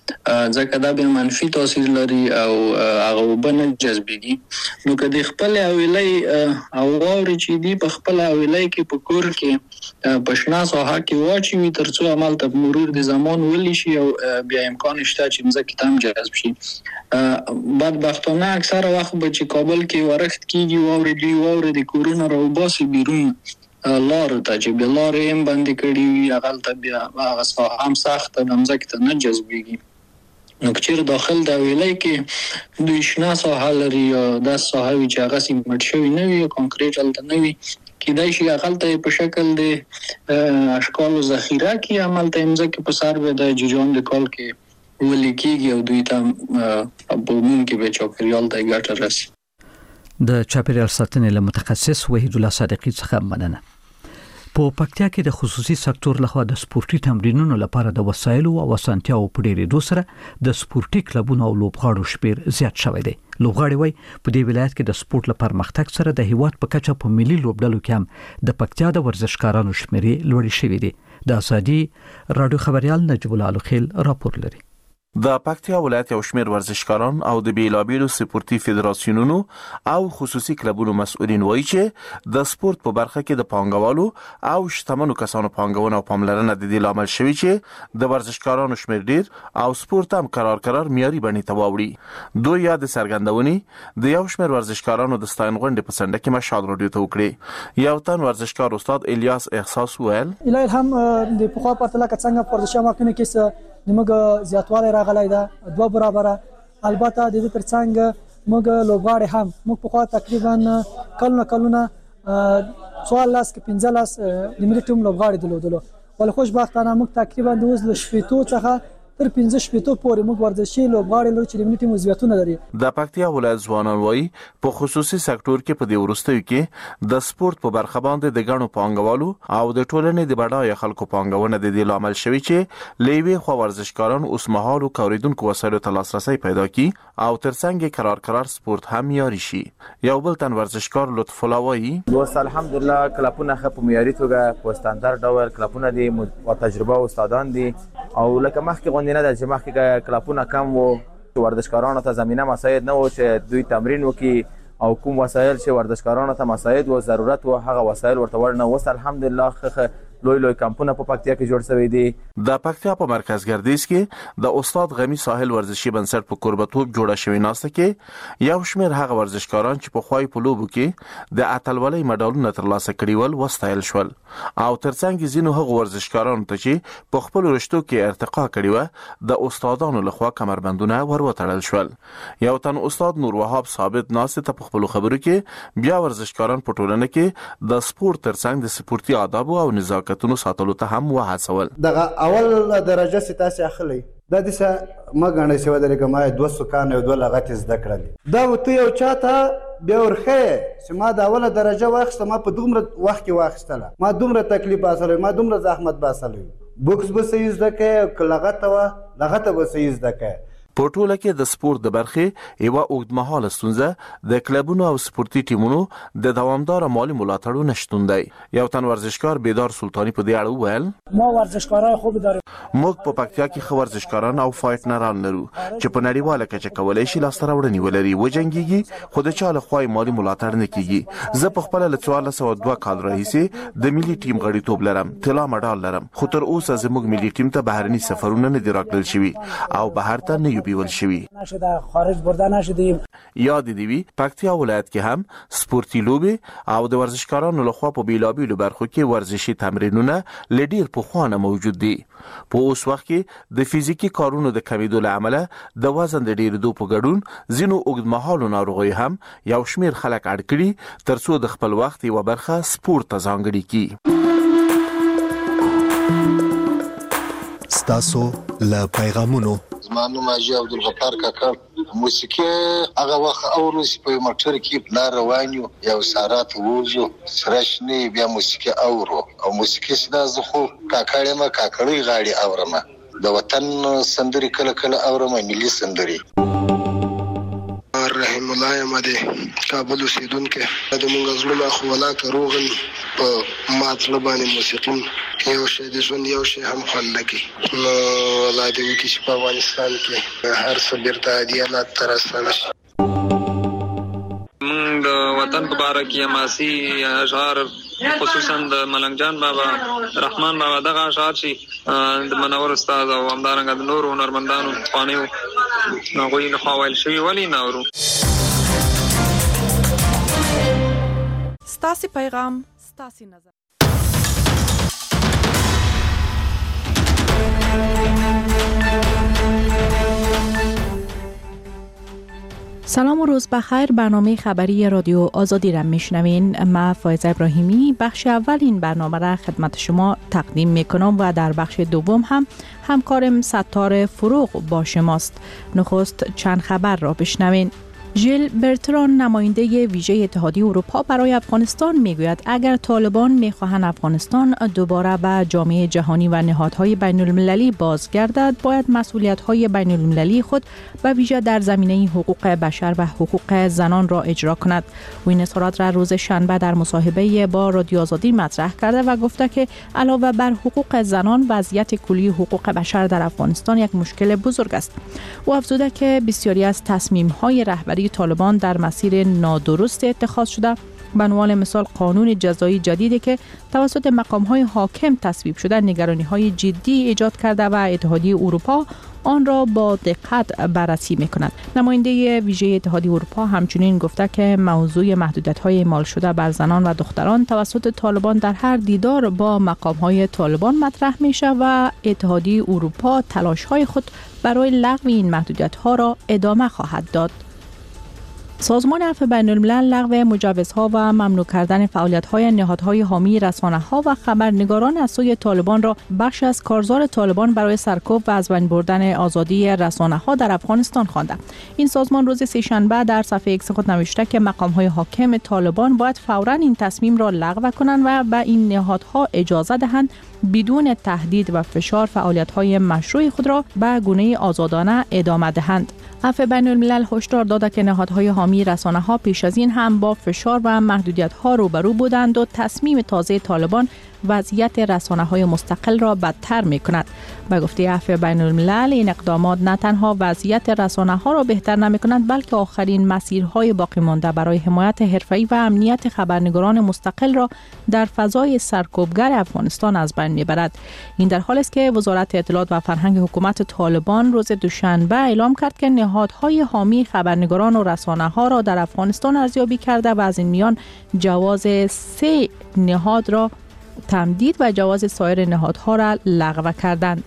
ځکه دا به منفي تاثیر لري او هغه وبنه جذبېږي. نو که د خپل حویلۍ او واورې چې دی په خپل حویلۍ کې په کور کې په شنه ساحه کې واچوي تر څو عمل ته مرور د زمان ولي شي او بیا امکان شته چې ځمکې ته هم جذب شي. بدبختانه اکثره وخت به چې کابل کې ورښت کېږي واورې د کورونو راوباسي بیرون لارو ته چې بیا لارې هم بندې کړي وي هغلته بیا هغه ساحه هم سخته د ځمکې ته نه جذبېږي. نو که چېرې داخل د حویلۍ کې دوی شنه ساحه لري یا داسې ساحه وي چې هغه سیمټ شوي نه وي یا کانکریټ هلته نه وي کیدای شي هغلته په شکل د اشکالو ذخیره کې هملته یې ځمکې په سر به د جریان د کال کې ولي کېږي او دوی ته په عموم کې به چاپېریال ته ګټه رسي. د چاپېریال ساتنې له متخصص وحید الله صادقي څخه مننه. په پکتیا کې د خصوصي سکتور لخوا د سپورتي تمرینونو لپاره د وسایلو او اسانتیاو په ډیرېدو سره د سپورتي کلبونو او لوبغاړو شمیر زیات شوی دی. لوبغاړي وایي په دې ولایت کې د سپورت لپاره پرمختګ سره د هیواد په کچه په ملي لوبډلو کې هم د پکتیا د ورزشکارانو شمیر لوړ شوی دی. د ازادي رادیو خبريال نجیب الله الخیل راپور لري. د پکتیا ولایت یو شمېر ورزشکاران او د بیلابیلو سپورتي فدراسیونونو او خصوصي کلبونو مسؤلین وایي چې د سپورت په برخه کې د پانګوالو او شتمنو کسانو پانګونه او پاملرنه د دې لامل شوی چې د ورزشکارانو شمېر ډیر او سپورت هم قرار معیاري بڼې ته واوړي. دوی یاد څرګندونې د یو شمېر ورزشکارانو د ستاین غونډې په سنډه کې مشال راډیو ته وکړي. یو تن ورزشکار استاد الیاس احساس ویل الهي هم د پخوا پرتله څنګه ورزش ماکنه کې موږ زیاتوالی راغلی ده 2 برابره. البته د دې ترڅنګ موږ لوبغاړي هم موږ په خوا تقریبا کلونه 14 کې 15 د ملي ټیم لوبغاړي درلودلو ول خوشبختانه موږ تقریبا د اوس له شپېتو څخه تر 15 شپېتو پورې موږ ورزشي لوبغاړي لرو چې د ملي ټیم عضویتونه لري. د پکتیا ولایت ځوانان وایي په خصوصي سکتور کې په دې وروستیو کې د سپورت په برخه باندې د غنو پانګوالو او د ټولنې د بډای خلکو پانګونه د دې لامل شوی چې لوی خو ورزشکاران اوس مهالو کوریدونکو وسایلو ته لاسرسي پیدا کړي او ترڅنګ قرار سپورت هم معیاري شي. یو بل تن ورزشکار لطف الله وایي دوست الحمدلله کلپونه خپ معیاري توګه په ستاندر ډول کلپونه دي او تجربه استادان دي او لکه مخکې نه د چې مخکې کلپونه کم وو ورزشکارانو ته زمينه مساعد نه و چې دوی تمرین وکړي او کوم وسایل چې ورزشکارانو ته مساعد و ضرورت و هغه وسایل ورته ورنه وست. الحمدلله لوی کمپونه په پکتیا کې جوړ شوی دي. د پکتیا په مرکز ګردیز کې د استاد غمی ساحل ورزشي بنسټ په قربتوب جوړه شوی ناسته کې یو شمېر هغه ورزشکاران چې په خوای په لوبو کې د اتلولۍ مډالونه ترلاسه کړي ول وستایل شول او ترڅنګ ځینو هغه ورزشکارانو ته چې په خپل رشتو کې ارتقا کړي و د استادانو لخوا کمربندونه وروتړل شول. یو تن استاد نور وهاب ثابت ناسته ته په خپل خبرو کې بیا ورزشکاران په ټولنه کې د سپورت ترڅنګ د سپورتي آداب او نزاکت کتونو ساتلو ته هم وهڅول. دغه اول درجه ستاسو اخلي د دې ما غاڼه شو درګه ما 200 کان یو 2 لغت زده کړل دا وته یو چاته بیا ورخه چې ما د اوله درجه واخسته ما په دومره وخت کې واخستله ما دومره تکلیف اسره ما دومره زحمت باسلې بوکس به سې زده کې لغت به سې زده کې په ټوله کې د سپورت د برخې یو اوږدمهاله ستونزه د کلبونو او سپورتي ټیمونو د دوامدار مالی ملاتړ نشټون دی. یو تن ورزشکار بیدار سلطانی په دې اړه ویل ما ورزشکارای خوب دارم موږ په پکتیا کې خو ورزشکاران او فایټنران لرو چې په نړیواله کچه کولای شي لاسته راوړنې ولري وجنګيږي خو د چاله خوای مالی ملاتړ نه کیږي. زه په خپل له 1402 کال راهیسې د ملي ټیم غړیتوب لرم طلا مډال لرم خو تر اوسه زموږ ملي ټیم ته بهرني سفرونه نه دی راکړل شوی او بهر ته نه بیول شوی نشده خارج برده نشدیم. یاد دی پکتیا ولایت کې هم سپورتي لوبي او د ورزشکارانو لخوا په بیلابیلو برخو کې ورزشي تمرینونه لډیر په خوانه موجود دي. په اوس وخت کې د فزیکی کارونو د کمیدو له امله د وزن د ډیرېدو په ګډون ځینو اوږدمهالو ناروغي هم یو شمېر خلک اړ کړي ترڅو د خپل وخت یو برخه سپورت ته ځانګړي کړي. ستاسو له پیغامونو زمانو ماجي عبدالغفار کاکا موسیقي هغه وخت اوروسی په موټر کې لار روانیو یو سارات ووزو سرشنی بیا موسیقي اورو او موسیقي صدا زخو کاکاړې ما کاکړې غاړي اورم د وطن سندري کله کله اورم ملي سندري رحم الله مده کابل اوسیدونکو د موږ زړه خو ولاکه روغن په ماته باندې موسیقي یو شی د ژوند یو شی هم خوند کوي نو الله دې وکړي چې په افغانستان کې هر څه بیرته عادي حالات ته راستانه شي. موږ د وطن په باره کې حماسي اشعار خصوصا د ملنګ جان بابا رحمان بابا دغه اشعار چې د منور استاد او همدارنګه د نورو هنرمندانو خوانیو هغوی نه ویل شوي ولې نه اورو. ستاسې پیغام ستاسې نظر. سلام و روز بخیر. برنامه خبری رادیو آزادی را میشنوین. من فایزه ابراهیمی بخش اول این برنامه را خدمت شما تقدیم میکنم و در بخش دوم هم همکارم ستار فروغ با شماست. نخست چند خبر را بشنوین. ژیل برتران نماینده ویژه اتحادیه اروپا برای افغانستان میگوید اگر طالبان میخواهند افغانستان دوباره به جامعه جهانی و نهادهای بین المللی بازگردد باید مسئولیت‌های بین المللی خود به ویژه در زمینه حقوق بشر و حقوق زنان را اجرا کند. او این اظهارات را روز شنبه در مصاحبه با رادیو آزادی مطرح کرده و گفته که علاوه بر حقوق زنان وضعیت کلی حقوق بشر در افغانستان یک مشکل بزرگ است. او افزوده که بسیاری از تصمیم‌های رهبری طالبان در مسیر نادرست اتخاذ شده. به عنوان مثال قانون جزایی جدیدی که توسط مقام‌های حاکم تصویب شده نگرانی‌های جدی ایجاد کرده و اتحادیه اروپا آن را با دقت بررسی می‌کند. نماینده ویژه اتحادیه اروپا همچنین گفته که موضوع محدودیت‌های اعمال شده بر زنان و دختران توسط طالبان در هر دیدار با مقام‌های طالبان مطرح میشه و اتحادیه اروپا تلاش‌های خود برای لغو این محدودیت‌ها را ادامه خواهد داد. سازمان عفو بین الملل لغو مجوزها و ممنوع کردن فعالیت‌های نهادهای حامی رسانه‌ها و خبرنگاران از سوی طالبان را بخش از کارزار طالبان برای سرکوب و از بین بردن آزادی رسانه‌ها در افغانستان خوانده. این سازمان روز سه‌شنبه در صفحه ایکس خود نوشته که مقام‌های حاکم طالبان باید فوراً این تصمیم را لغو کنند و به این نهادها اجازه دهند بدون تهدید و فشار فعالیت‌های مشروع خود را به گونه آزادانه ادامه دهند. عفو بین الملل هشدار داده که نهادهای حامی رسانه‌ها پیش از این هم با فشار و محدودیت‌ها روبرو بودند و تصمیم تازه طالبان وضعیت رسانه‌های مستقل را بدتر می‌کند. به گفته عفو بین الملل این اقدامات نه تنها وضعیت رسانه‌ها را بهتر نمی‌کند بلکه آخرین مسیرهای باقی مانده برای حمایت حرفه‌ای و امنیت خبرنگاران مستقل را در فضای سرکوبگر افغانستان از بین می‌برد. این در حالی است که وزارت اطلاعات و فرهنگ حکومت طالبان روز دوشنبه اعلام کرد که نهادهای حامی خبرنگاران و رسانه‌ها را در افغانستان ارزیابی کرده و از این میان جواز 3 نهاد را تمدید و جواز سایر نهادها را لغو کردند.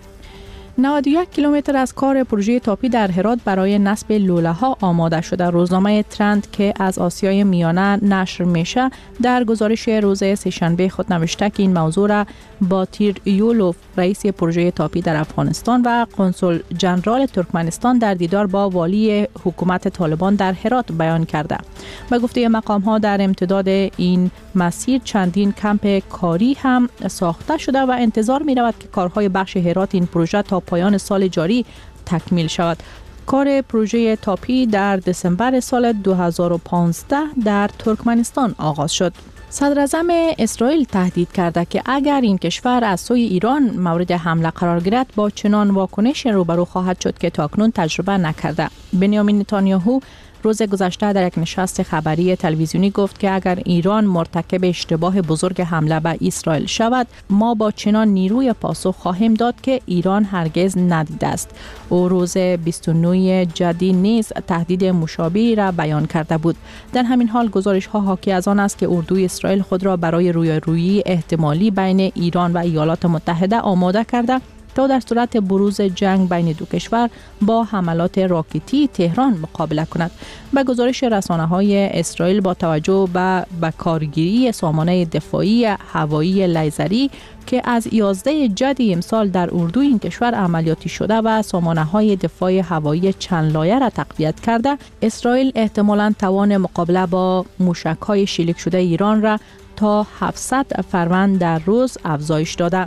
91 کیلومتر از کار پروژه تاپی در هرات برای نصب لوله‌ها آماده شده. روزنامه ترند که از آسیای میانه نشر میشه در گزارش روز سه‌شنبه خود نوشته که این موضوع را باتیر یولوف رئیس پروژه تاپی در افغانستان و قنسل جنرال ترکمنستان در دیدار با والی حکومت طالبان در هرات بیان کرده. به گفته مقام‌ها در امتداد این مسیر چندین کمپ کاری هم ساخته شده و انتظار می‌رود که کارهای بخش هرات این پروژه تا پایان سال جاری تکمیل شود. کار پروژه تاپی در دسامبر سال 2015 در ترکمنستان آغاز شد. صدر اعظم اسرائیل تهدید کرده که اگر این کشور از سوی ایران مورد حمله قرار گیرد با چنان واکنش روبرو خواهد شد که تاکنون تجربه نکرده. بنیامین نتانیاهو روز گذشته در یک نشست خبری تلویزیونی گفت که اگر ایران مرتکب اشتباه بزرگ حمله به اسرائیل شود ما با چنان نیروی پاسخ خواهیم داد که ایران هرگز ندیده است. او روز 29 جدی نیز تهدید مشابهی را بیان کرده بود. در همین حال گزارش ها حاکی از آن است که اردوی اسرائیل خود را برای رویارویی احتمالی بین ایران و ایالات متحده آماده کرده تا در صورت بروز جنگ بین دو کشور با حملات راکتی تهران مقابله کند. به گزارش رسانه‌های اسرائیل با توجه به کارگیری سامانه دفاعی هوایی لیزری که از 11 جدی امسال در اردوی این کشور عملیاتی شده و سامانه‌های دفاع هوایی چند لایه را تقویت کرده، اسرائیل احتمالاً توان مقابله با موشک‌های شلیک شده ایران را تا 700 فروند در روز افزایش داده.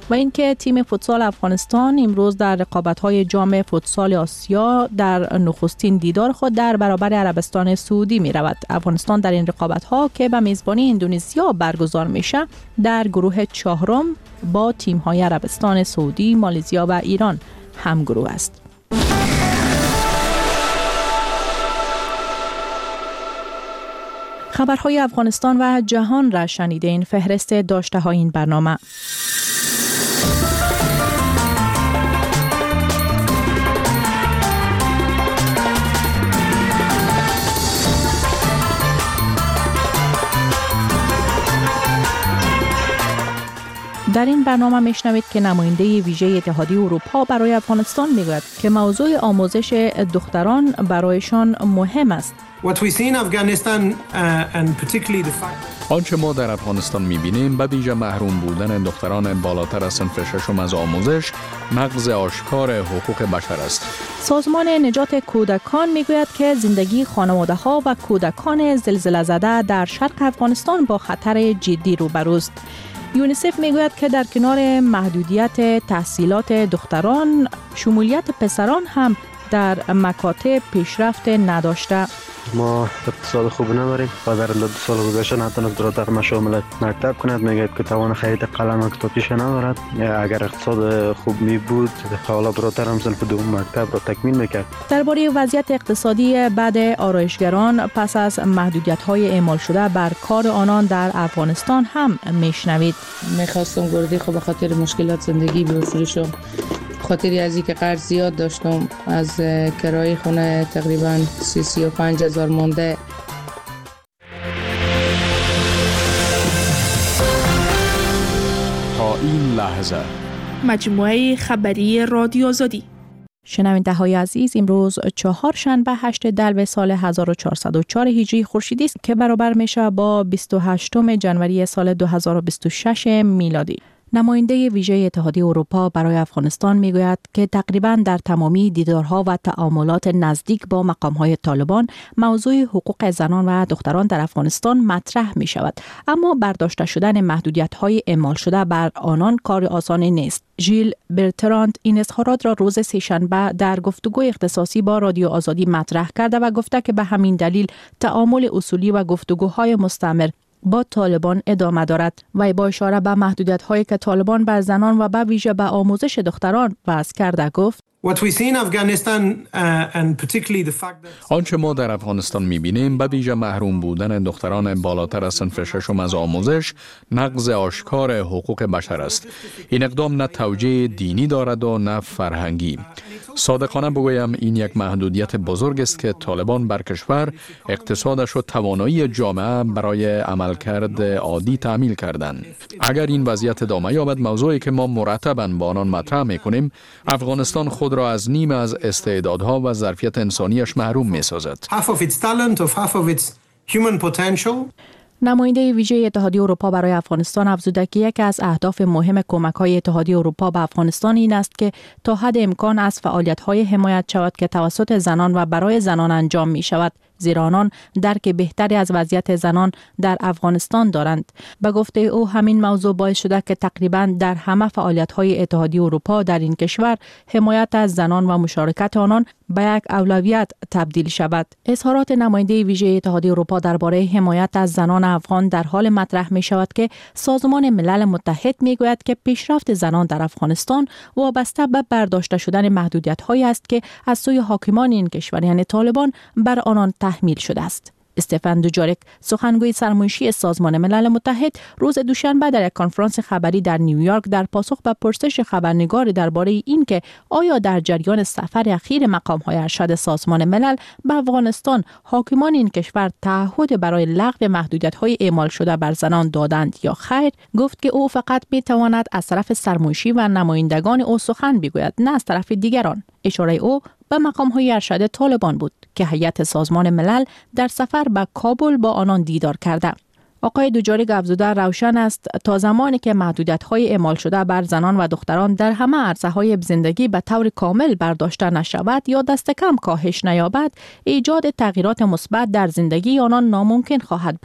و اینکه تیم فوتسال افغانستان امروز در رقابت‌های جام فوتسال آسیا در نخستین دیدار خود در برابر عربستان سعودی می‌رود. افغانستان در این رقابت‌ها که به میزبانی اندونزیا برگزار میشه در گروه چهارم با تیم‌های عربستان سعودی، مالزیا و ایران همگروه است. خبرهای افغانستان و جهان را شنیدین. فهرست داشته‌های این برنامه. در این برنامه میشنوید که نماینده ویژه اتحادیه اروپا برای افغانستان میگوید که موضوع آموزش دختران برایشان مهم است. آنچه ما در افغانستان می‌بینیم به ویژه محروم بودن دختران بالاتر از صنف ششم از آموزش نقض آشکار حقوق بشر است. سازمان نجات کودکان میگوید که زندگی خانواده‌ها و کودکان زلزله زده در شرق افغانستان با خطر جدی روبروست. یونیسف میگوید که در کنار محدودیت تحصیلات دختران، شمولیت پسران هم در مکاتب پیشرفت نداشته. ما اقتصاد خوب نداریم و در 2 سال گذشته نتونست در مشامل مکتب کند. میگه که توان خرید قلم و کتابچه ندارد. اگر اقتصاد خوب می بود حالا براتر هم صنف دوم مکتب را تکمیل میکرد. درباره وضعیت اقتصادی بعد آرایشگران پس از محدودیت‌های اعمال شده بر کار آنان در افغانستان هم میشنوید. میخواستم گردی خب به خاطر مشکلات زندگی بفروشم، خاطری از اینکه قرض زیاد داشتم، از کرایه خونه تقریبا 35 هزار مونده. تا این لحظه مجموعه خبری رادیو آزادی. شنونده های عزیز، امروز چهارشنبه 8 دلو سال 1404 هجری خورشیدی است که برابر میشه با 28 جنوری سال 2026 میلادی. نماینده ویژه اتحادیه اروپا برای افغانستان میگوید که تقریباً در تمامی دیدارها و تعاملات نزدیک با مقام‌های طالبان موضوع حقوق زنان و دختران در افغانستان مطرح می شود، اما برداشته شدن محدودیت‌های اعمال شده بر آنان کار آسانی نیست. ژیل برتراند این اظهارات را روز سه‌شنبه در گفتگوی اختصاصی با رادیو آزادی مطرح کرده و گفته که به همین دلیل تعامل اصولی و گفتگوهای مستمر با طالبان ادامه دارد. و با اشاره به محدودیت‌هایی که طالبان بر زنان و به ویژه به آموزش دختران وضع کرده گفت: آنچه ما در افغانستان می‌بینیم به ویژه محروم بودن دختران بالاتر از صنف ششم از آموزش نقض آشکار حقوق بشر است. این اقدام نه توجیه دینی دارد و نه فرهنگی. صادقانه بگویم این یک محدودیت بزرگ است که طالبان بر کشور، اقتصادش و توانایی جامعه برای عملکرد عادی تعمیل کردند. اگر این وضعیت ادامه یابد، موضوعی که ما مرتباً با آنان مطرح می‌کنیم، افغانستان خود را از نیمه از استعدادها و ظرفیت انسانیش محروم می‌سازد. نماینده ویژه اتحادیه اروپا برای افغانستان افزوده که یکی از اهداف مهم کمک‌های اتحادیه اروپا به افغانستان این است که تا حد امکان از فعالیت‌های حمایت شود که توسط زنان و برای زنان انجام می‌شود، زیرا آنان درک بهتری از وضعیت زنان در افغانستان دارند. به گفته او همین موضوع باعث شده که تقریباً در همه فعالیت‌های اتحادیه اروپا در این کشور حمایت از زنان و مشارکت آنان به یک اولویت تبدیل شود. اظهارات نماینده ویژه اتحادیه اروپا درباره حمایت از زنان افغان در حال مطرح می شود که سازمان ملل متحد می گوید که پیشرفت زنان در افغانستان وابسته به برداشته شدن محدودیت‌هایی است که از سوی حاکمان این کشور یعنی طالبان بر آنان تحمیل شده است. استفان دوجاریک، سخنگوی سرمنشی سازمان ملل متحد، روز دوشنبه در یک کنفرانس خبری در نیویورک در پاسخ به پرسش خبرنگاری درباره اینکه آیا در جریان سفر اخیر مقام‌های ارشد سازمان ملل به افغانستان حاکمان این کشور تعهد برای لغو محدودیت‌های اعمال شده بر زنان دادند یا خیر، گفت که او فقط می‌تواند از طرف سرمنشی و نمایندگان او سخن بگوید، نه از طرف دیگران. اشاره او به مقام‌های ارشد طالبان بود که هیئت سازمان ملل در سفر به کابل با آنان دیدار کرده. آقای دوجاریک افزوده روشن است تا زمانی که محدودیت‌های اعمال شده بر زنان و دختران در همه عرصه‌های زندگی به طور کامل برداشته نشود یا دست کم کاهش نیابد، ایجاد تغییرات مثبت در زندگی آنان ناممکن خواهد بود.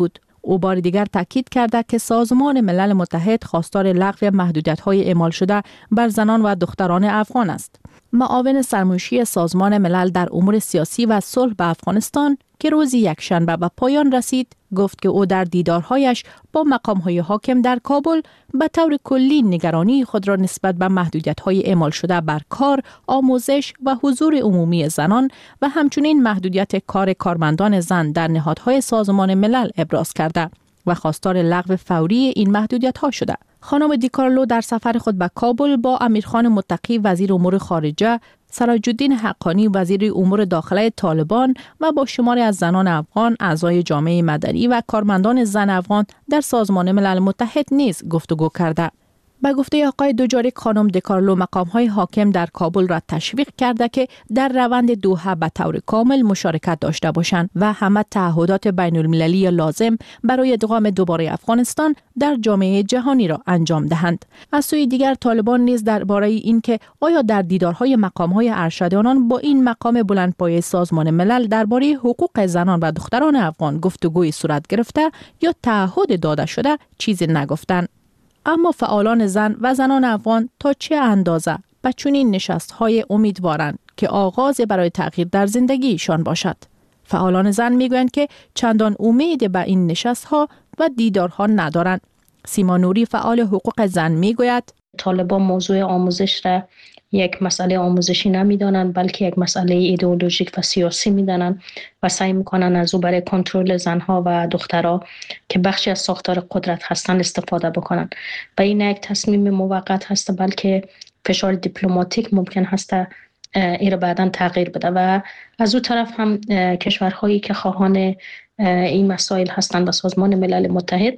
او بار دیگر تاکید کرده که سازمان ملل متحد خواستار لغو محدودیت‌های اعمال شده بر زنان و دختران افغان است. معاون سرمنشی سازمان ملل در امور سیاسی و صلح به افغانستان که روز یکشنبه به پایان رسید، گفت که او در دیدارهایش با مقام‌های حاکم در کابل به طور کلی نگرانی خود را نسبت به محدودیت‌های اعمال شده بر کار، آموزش و حضور عمومی زنان و همچنین محدودیت کار کارمندان زن در نهادهای سازمان ملل ابراز کرده و خواستار لغو فوری این محدودیت‌ها شده. خانم دیکارلو در سفر خود به کابل با امیرخان متقی وزیر امور خارجه، سراج الدین حقانی وزیر امور داخله طالبان و با شماری از زنان افغان، اعضای جامعه مدنی و کارمندان زن افغان در سازمان ملل متحد نیز گفتگو کرده. به گفته آقای دوجاریک، خانم دیکارلو مقام‌های حاکم در کابل را تشویق کرده که در روند دوحه به طور کامل مشارکت داشته باشند و همه تعهدات بین المللی لازم برای ادغام دوباره افغانستان در جامعه جهانی را انجام دهند. از سوی دیگر طالبان نیز درباره اینکه آیا در دیدارهای مقام‌های ارشد آنان با این مقام بلندپایه سازمان ملل درباره حقوق زنان و دختران افغان گفتگوی صورت گرفته یا تعهد داده شده چیزی نگفتند. اما فعالان زن و زنان افغان تا چه اندازه به چنین نشست‌های امیدوارند که آغاز برای تغییر در زندگیشان باشد؟ فعالان زن میگویند که چندان امید به این نشست‌ها و دیدارها ندارند. سیما نوری فعال حقوق زن میگوید طالبان موضوع آموزش را یک مسئله آموزشی نمیدانند، بلکه یک مسئله ایدئولوژیک و سیاسی میدانند و سعی میکنند از او برای کنترل زنها و دخترها که بخشی از ساختار قدرت هستند استفاده بکنند. و این یک تصمیم موقت هست، بلکه فشار دیپلماتیک ممکن هست این را بعداً تغییر بده. و از او طرف هم کشورهایی که خواهان این مسائل هستند و سازمان ملل متحد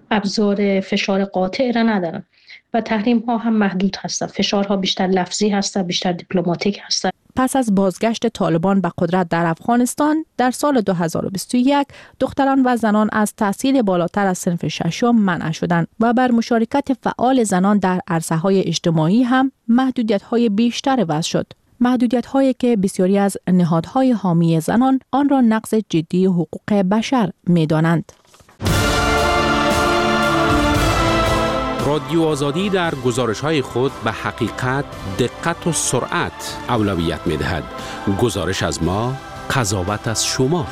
ابزار فشار قاطع را ندارند و تحریم ها هم محدود هست. فشارها بیشتر لفظی هست، بیشتر دیپلماتیک هست. پس از بازگشت طالبان به قدرت در افغانستان در سال 2021 دختران و زنان از تحصیل بالاتر از صنف ششم منع شدند و بر مشارکت فعال زنان در عرصه‌های اجتماعی هم محدودیت‌های بیشتر وضع شد. محدودیت‌هایی که بسیاری از نهادهای حامی زنان آن را نقض جدی حقوق بشر می‌دانند. رادیو آزادی در گزارش‌های خود به حقیقت، دقت و سرعت اولویت می‌دهد. گزارش از ما، قضاوت از شما.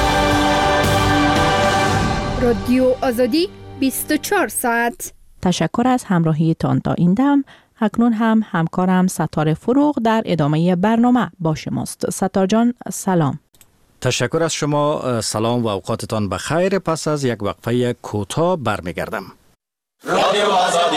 رادیو آزادی 24 ساعت. تشکر از همراهیتان تا این دم. اکنون هم همکارم ستاره فروغ در ادامه برنامه با شماست. ستار جان سلام. تشکر از شما. سلام و اوقاتتان بخیر. پس از یک وقفه کوتاه برمیگردم. رادیو آزادی.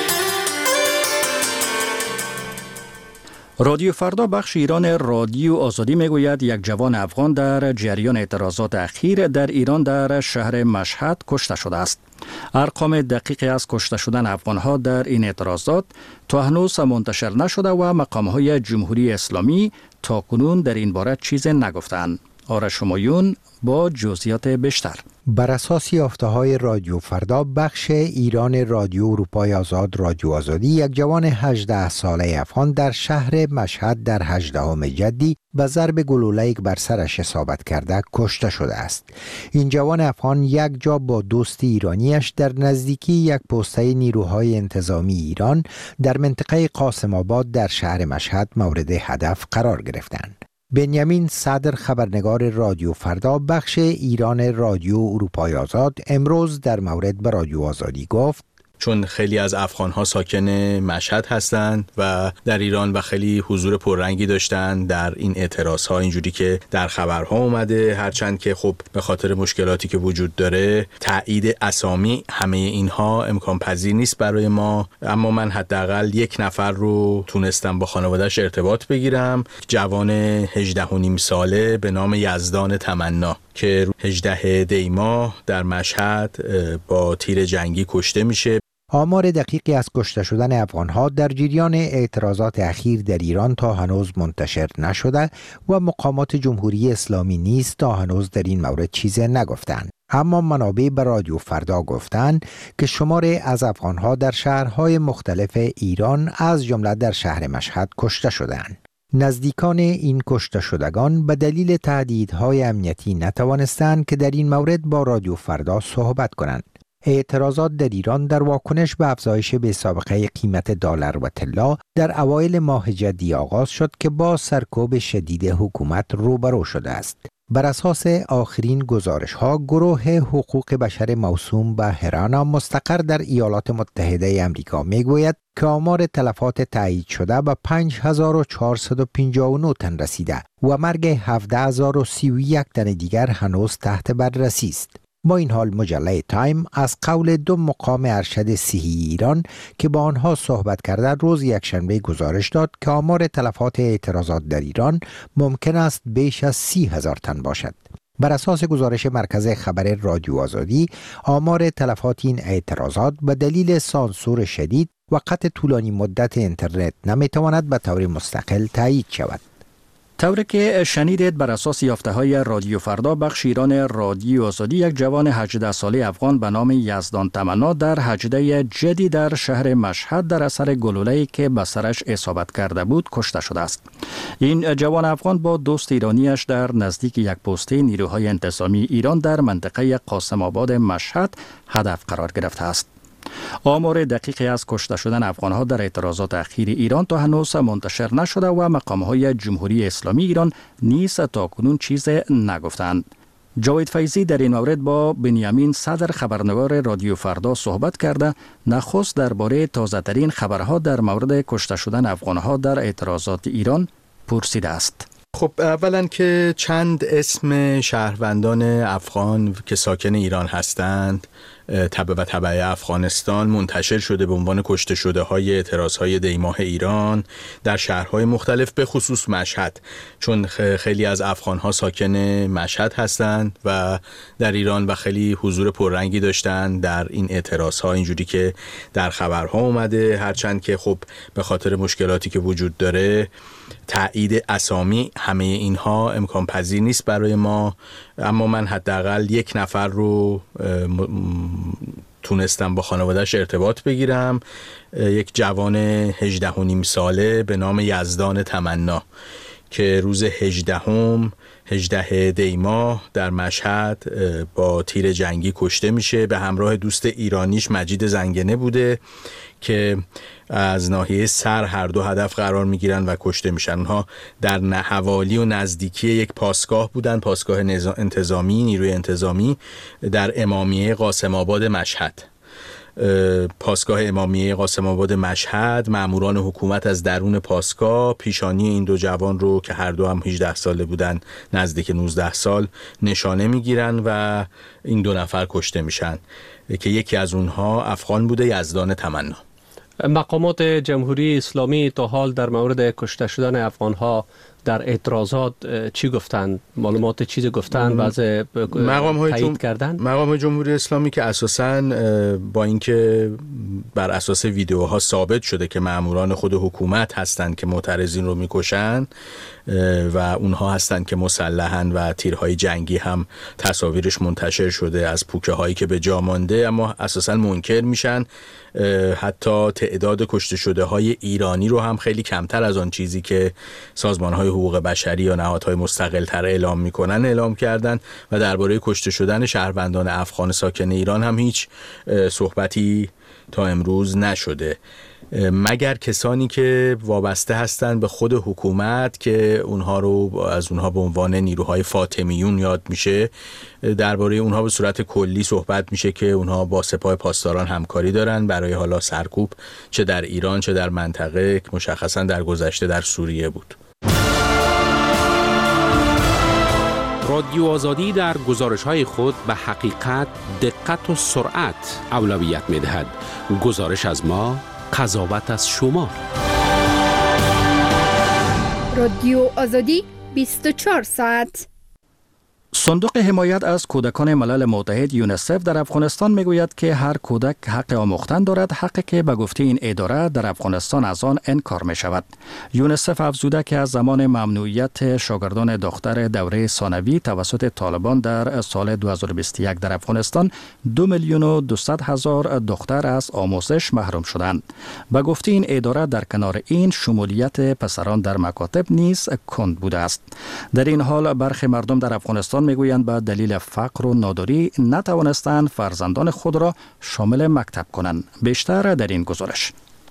رادیو فردا بخش ایران رادیو آزادی میگوید یک جوان افغان در جریان اعتراضات اخیر در ایران در شهر مشهد کشته شده است. ارقام دقیقی از کشته شدن افغانها در این اعتراضات تا هنوز منتشر نشده و مقامهای جمهوری اسلامی تاکنون در این باره چیزی نگفتند. آرش همایون با جزئیات بیشتر. بر اساس یافته‌های رادیو فردا بخش ایران رادیو اروپای آزاد رادیو آزادی، یک جوان 18 ساله افغان در شهر مشهد در 18 جدی به ضرب گلوله‌ای بر سرش اصابت کرده کشته شده است. این جوان افغان یک جا با دوست ایرانیش در نزدیکی یک پسته نیروهای انتظامی ایران در منطقه قاسم آباد در شهر مشهد مورد هدف قرار گرفتند. بنیامین صدر خبرنگار رادیو فردا بخش ایران رادیو اروپای آزاد امروز در مورد به رادیو آزادی گفت چون خیلی از افغان‌ها ساکن مشهد هستند و در ایران و خیلی حضور پررنگی داشتن در این اعتراض‌ها، اینجوری که در خبرها اومده، هرچند که خب به خاطر مشکلاتی که وجود داره تایید اسامی همه اینها امکان پذیر نیست برای ما، اما من حداقل یک نفر رو تونستم با خانواده‌اش ارتباط بگیرم، جوان 18.5 ساله به نام یزدان تمنا که 18 دی ماه در مشهد با تیر جنگی کشته میشه. آمار دقیقی از کشته شدن افغان‌ها در جریان اعتراضات اخیر در ایران تا هنوز منتشر نشده و مقامات جمهوری اسلامی نیز تا هنوز در این مورد چیزی نگفتند. اما منابع به رادیو فردا گفتند که شماری از افغان‌ها در شهرهای مختلف ایران از جمله در شهر مشهد کشته شدند. نزدیکان این کشته شدگان به دلیل تهدیدهای امنیتی نتوانستند که در این مورد با رادیو فردا صحبت کنند. اعتراضات در ایران در واکنش به افزایش بی‌سابقه قیمت دلار و طلا در اوایل ماه جدی آغاز شد که با سرکوب شدید حکومت روبرو شده است. بر اساس آخرین گزارش‌ها، گروه حقوق بشر موسوم به هرانا مستقر در ایالات متحده آمریکا میگوید که آمار تلفات تایید شده به 5459 تن رسیده و مرگ 17031 تن دیگر هنوز تحت بررسی است. با این حال مجله تایم از قول 2 مقام ارشد صحی ایران که با آنها صحبت کرده روز یکشنبه گزارش داد که آمار تلفات اعتراضات در ایران ممکن است بیش از 30,000 تن باشد. بر اساس گزارش مرکز خبر رادیو آزادی، آمار تلفات این اعتراضات به دلیل سانسور شدید و قطع طولانی مدت اینترنت نمیتواند به طور مستقل تایید شود. طوری که شنیدید، بر اساس یافته‌های رادیو فردا بخش ایران رادیو آزادی، یک جوان 18 ساله افغان به نام یزدان تمنا در هجده جدی در شهر مشهد در اثر گلوله‌ای که به سرش اصابت کرده بود کشته شده است. این جوان افغان با دوست ایرانیش در نزدیک یک پسته نیروهای انتظامی ایران در منطقه قاسم آباد مشهد هدف قرار گرفته است. آمار دقیقی از کشته شدن افغانها در اعتراضات اخیر ایران تا هنوز منتشر نشده و مقامهای جمهوری اسلامی ایران نیز تاکنون چیز نگفتند. جاوید فیضی در این مورد با بنیامین صدر خبرنگار رادیو فردا صحبت کرده نخست درباره تازه‌ترین خبرها در مورد کشته شدن افغانها در اعتراضات ایران پرسیده است. خب اولا که چند اسم شهروندان افغان که ساکن ایران هستند تبع افغانستان منتشر شده به عنوان کشته شده های اعتراض های دیماه ایران در شهرهای مختلف، به خصوص مشهد، چون خیلی از افغان ها ساکن مشهد هستند و در ایران و خیلی حضور پررنگی داشتند در این اعتراض ها، اینجوری که در خبرها اومده. هرچند که خب به خاطر مشکلاتی که وجود داره تایید اسامی همه اینها امکان پذیر نیست برای ما، اما من حداقل یک نفر رو تونستم با خانواده‌اش ارتباط بگیرم، یک جوان 18 ساله به نام یزدان تمنا که روز 18 دی ماه در مشهد با تیر جنگی کشته میشه. به همراه دوست ایرانیش مجید زنگنه بوده که از ناحیه سر هر دو هدف قرار میگیرن و کشته میشن. اونها در حوالی و نزدیکی یک پاسگاه بودن، پاسگاه انتظامی، نیروی انتظامی در امامیه قاسم آباد مشهد. پاسگاه امامیه قاسم آباد مشهد، ماموران حکومت از درون پاسگاه پیشانی این دو جوان رو که هر دو هم 18 ساله بودن، نزدیک 19 سال، نشانه میگیرن و این دو نفر کشته میشن که یکی از اونها افغان بوده، یزدان تمنا. مقامات جمهوری اسلامی تا حال در مورد کشته شدن افغانها در اعتراضات چی گفتند؟ معلومات چیزی گفتند؟ بعض تایید کردن؟ مقام جمهوری اسلامی که اساساً با اینکه بر اساس ویدیوها ثابت شده که ماموران خود حکومت هستند که معترضین رو میکشن و اونها هستند که مسلحن و تیرهای جنگی هم تصاویرش منتشر شده از پوکه هایی که به جا مانده، اما اساساً منکر میشن. حتی تعداد کشته شده های ایرانی رو هم خیلی کمتر از آن چیزی که سازمان های حقوق بشری یا نهادهای مستقل تر اعلام میکنن اعلام کردن و درباره کشته شدن شهروندان افغان ساکن ایران هم هیچ صحبتی تا امروز نشده، مگر کسانی که وابسته هستند به خود حکومت که اونها رو از اونها به عنوان نیروهای فاطمیون یاد میشه. درباره اونها به صورت کلی صحبت میشه که اونها با سپاه پاسداران همکاری دارن برای حالا سرکوب، چه در ایران چه در منطقه که مشخصا در گذشته در سوریه بود. رادیو آزادی در گزارش‌های خود به حقیقت، دقت و سرعت اولویت می‌دهد. گزارش از ما، قضاوت از شما. رادیو آزادی 24 ساعت. صندوق حمایت از کودکان ملل متحد یونیسف در افغانستان میگوید که هر کودک حق آموختن دارد، حقی که به گفته این اداره در افغانستان از آن انکار می شود. یونیسف افزوده که از زمان ممنوعیت شاگردان دختر دوره ثانوی توسط طالبان در سال 2021 در افغانستان 2,200,000 دختر از آموزش محروم شدند. به گفته این اداره در کنار این شمولیت پسران در مکاتب نیز کند بوده است. در این حال برخی مردم در افغانستان میگویند به دلیل فقر و ناداری نتوانستند فرزندان خود را شامل مکتب کنند. بیشتر در این گزارش.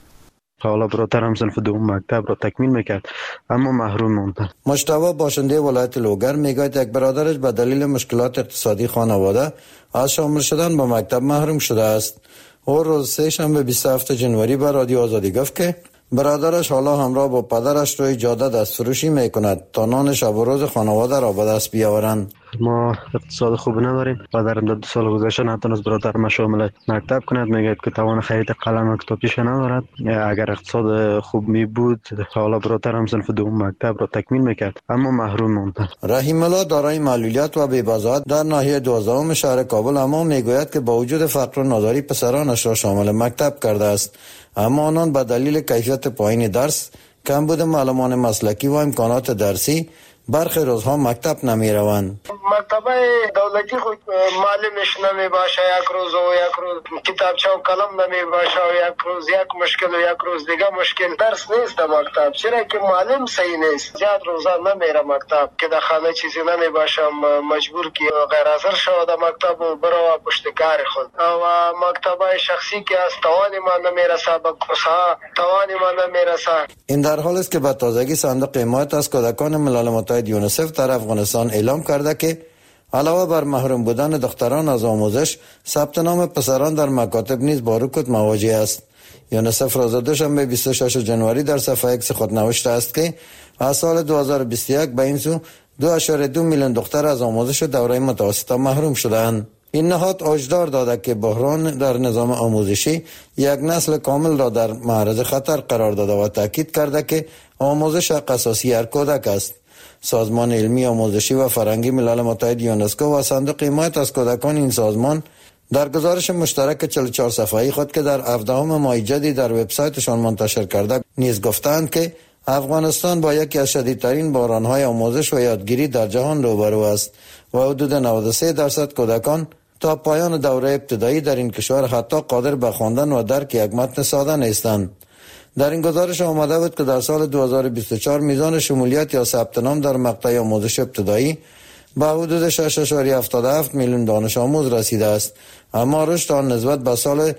حالا برادرم صنف دوم مکتب را تکمیل میکرد اما محروم ماند. مجتبی باشنده ولایت لوگر میگوید یک برادرش به دلیل مشکلات اقتصادی خانواده از شامل شدن به مکتب محروم شده است. او روز سه‌شنبه 27 جنوری به رادیو آزادی گفت که برادرش حالا همراه با پدرش روی جاده دستفروشی میکند تا نان شب و روز خانواده را به دست بیاورند. ما اقتصاد خوب نداریم. پدرم در 2 سال گذشته نتونست برادرم شامل مکتب کند. میگه که توان خرید قلم و کتابچه ندارد. اگر اقتصاد خوب می بود حالا برادرم صنف دوم مکتب را تکمیل میکرد اما محروم ماند. رحیم الله دارای معلولیت و بی‌بضاعت در ناحیه 12 شهر کابل اما میگوید که با وجود فقر و ناداری پسرانش را شامل مکتب کرده است، اما آنان به دلیل کیفیت پایین درس، کمبود معلمان مسلکی و امکانات درسی برخی روزها مکتب نمی روند. مکتب دولتی خود معلمش نمی باشه، یک روز و یک روز کتابچه و قلم نمی باشه و یک روز یک مشکل و یک روز دیگه مشکل. درس نیست مکتب، چرا که معلم صحیح نیست. زیاد روزا نمیره مکتب که در خانه چیزی نمی باشه، مجبور کی غیر حاضر شود مکتب و برو پشت کار خود. و مکتب شخصی که از توان ما نمیرسه، به کورس‌ها توان ما نمیرسه. این در حال است که به تازگی صندوق حمایت از کودکان ملل متحد یونیسف در افغانستان اعلام کرده که علاوه بر محروم بودن دختران از آموزش، ثبت نام پسران در مکاتب نیز با رکود مواجه است. یونیسف روز دوشنبه 26 جنوری در صفحه اکس خود نوشته است که از سال 2021 به این سو 2.2 میلیون دختر از آموزش دوره متوسطه محروم شدند. این نهاد هشدار داده که بحران در نظام آموزشی یک نسل کامل را در معرض خطر قرار داده و تاکید کرده که آموزش حق اساسی هر کودک است. سازمان علمی آموزشی و فرهنگی ملل متحد یونسکو و صندوق حمایت از کودکان این سازمان در گزارش مشترک 44 صفحه‌ای خود که در 17 ماه جدی در وبسایتشان منتشر کرده نیز گفتند که افغانستان با یکی از شدیدترین بحران‌های آموزش و یادگیری در جهان روبرو است و حدود 93% کودکان تا پایان دوره ابتدایی در این کشور حتی قادر به خواندن و درک یک متن ساده نیستند. در این گزارش آمده بود که در سال 2024 میزان شمولیت یا ثبت نام در مقطع آموزش ابتدایی به حدود 6.77 میلیون دانش آموز رسیده است، اما رشد آن نسبت به سال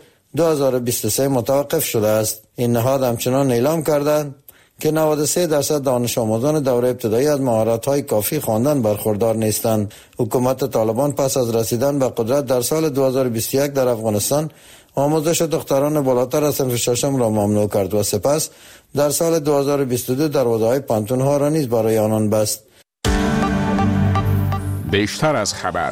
2023 متوقف شده است. این نهاد همچنان اعلام کردند که 93% دانش آموزان دوره ابتدایی از مهارت‌های کافی خواندن برخوردار نیستند. حکومت طالبان پس از رسیدن به قدرت در سال 2021 در افغانستان آموزش دختران بالاتر از صنف ششم را ممنوع کرد و سپس در سال 2022 دروازه‌های پانتون‌ها را نیز برای آنان بست. بیشتر از خبر.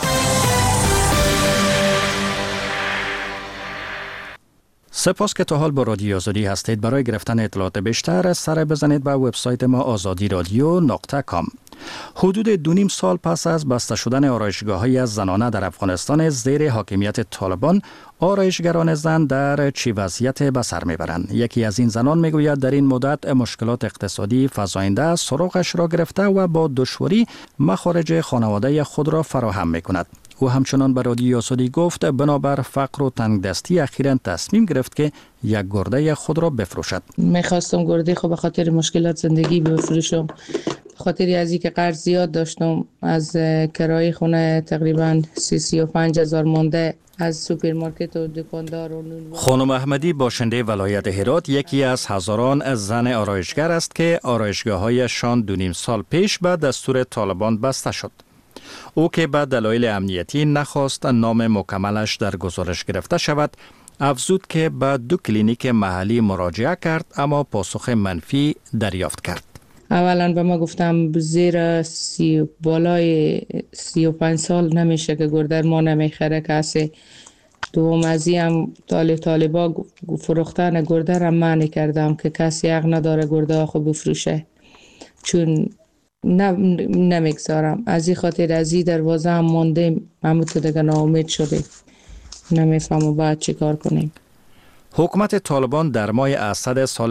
سپاس که تا حال با رادیو آزادی هستید. برای گرفتن اطلاعات بیشتر سر بزنید به وبسایت ما azadiradio.com. حدود 2.5 سال پس از بسته شدن آرایشگاه‌های از زنانه در افغانستان زیر حاکمیت طالبان، آرایشگران زن در چه وضعیت به سر میبرند؟ یکی از این زنان میگوید در این مدت مشکلات اقتصادی فزاینده سراغش را گرفته و با دشواری مخارج خانواده خود را فراهم میکند. او همچنان به رادیو آزادی گفت بنابر فقر و تنگدستی اخیراً تصمیم گرفت که یک گرده خود را بفروشد. میخواستم گرده خود به خاطر مشکلات زندگی بفروشم، به خاطر از اینکه قرض زیاد داشتم از کرایه خونه تقریبا 35,000 مونده از سوپرمارکت و دکاندار و نون. خانم احمدی باشنده ولایت هرات یکی از هزاران زن آرایشگر است که آرایشگاه‌هایشان 2.5 سال پیش به دستور طالبان بسته شد. او که به دلایل امنیتی نخواست نام مکملش در گزارش گرفته شود، افزود که به 2 کلینیک محلی مراجعه کرد اما پاسخ منفی دریافت کرد. اولا به ما گفتم زیر بالای 35 سال نمیشه که گرده ما نمیخره کسی. دوم از هم طالبا فروختن گرده را منع کردم که کسی حق نداره گرده خود بفروشه، چون نمیگذارم. از این خاطر از این دروازه هم مانده، همونطور دیگه ناامید شده، نمیفهمم باید چی کار کنیم. حکومت طالبان در ماه اسد سال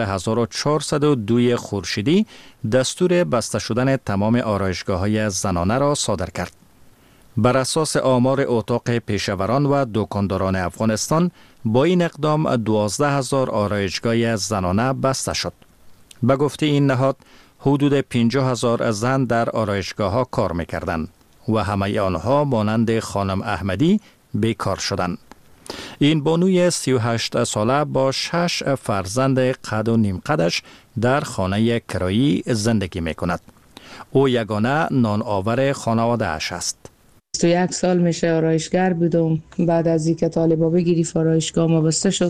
1402 خورشیدی دستور بسته شدن تمام آرایشگاه‌های زنانه را صادر کرد. بر اساس آمار اتاق پیشوران و دکانداران افغانستان با این اقدام 12,000 آرایشگاه زنانه بسته شد. به گفته این نهاد حدود 50,000 زن در آرایشگاه‌ها کار می‌کردند و همه آنها مانند خانم احمدی بیکار شدند. این بانوی 38 ساله با 6 فرزند قد و نیم قدش در خانه کرایی زندگی می‌کند. او یگانه نان آور خانواده اش است. 21 سال میشه آرایشگر بودم. بعد از اینکه طالبا گرفت آرایشگاه ما بسته شد،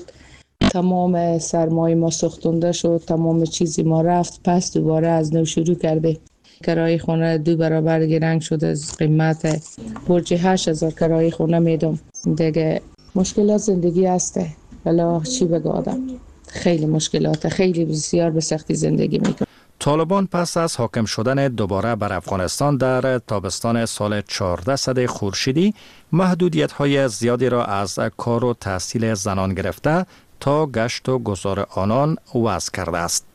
تمام سرمایه ما سوختونده شد، تمام چیزی ما رفت، پس دوباره از نو شروع کرده. کرایه خونه 2 برابر گرنگ شده از قیمت. برج 8,000 کرایه خونه میدم. دیگه مشکلات زندگی هسته، ولی چی بگم آدم، خیلی مشکلات، خیلی بسیار به سختی زندگی میکنه. طالبان پس از حاکم شدن دوباره بر افغانستان در تابستان سال 1400 خورشیدی محدودیت‌های زیادی را از کار و تحصیل زنان گرفته تا گشت و گذار آنان وضع کرده است.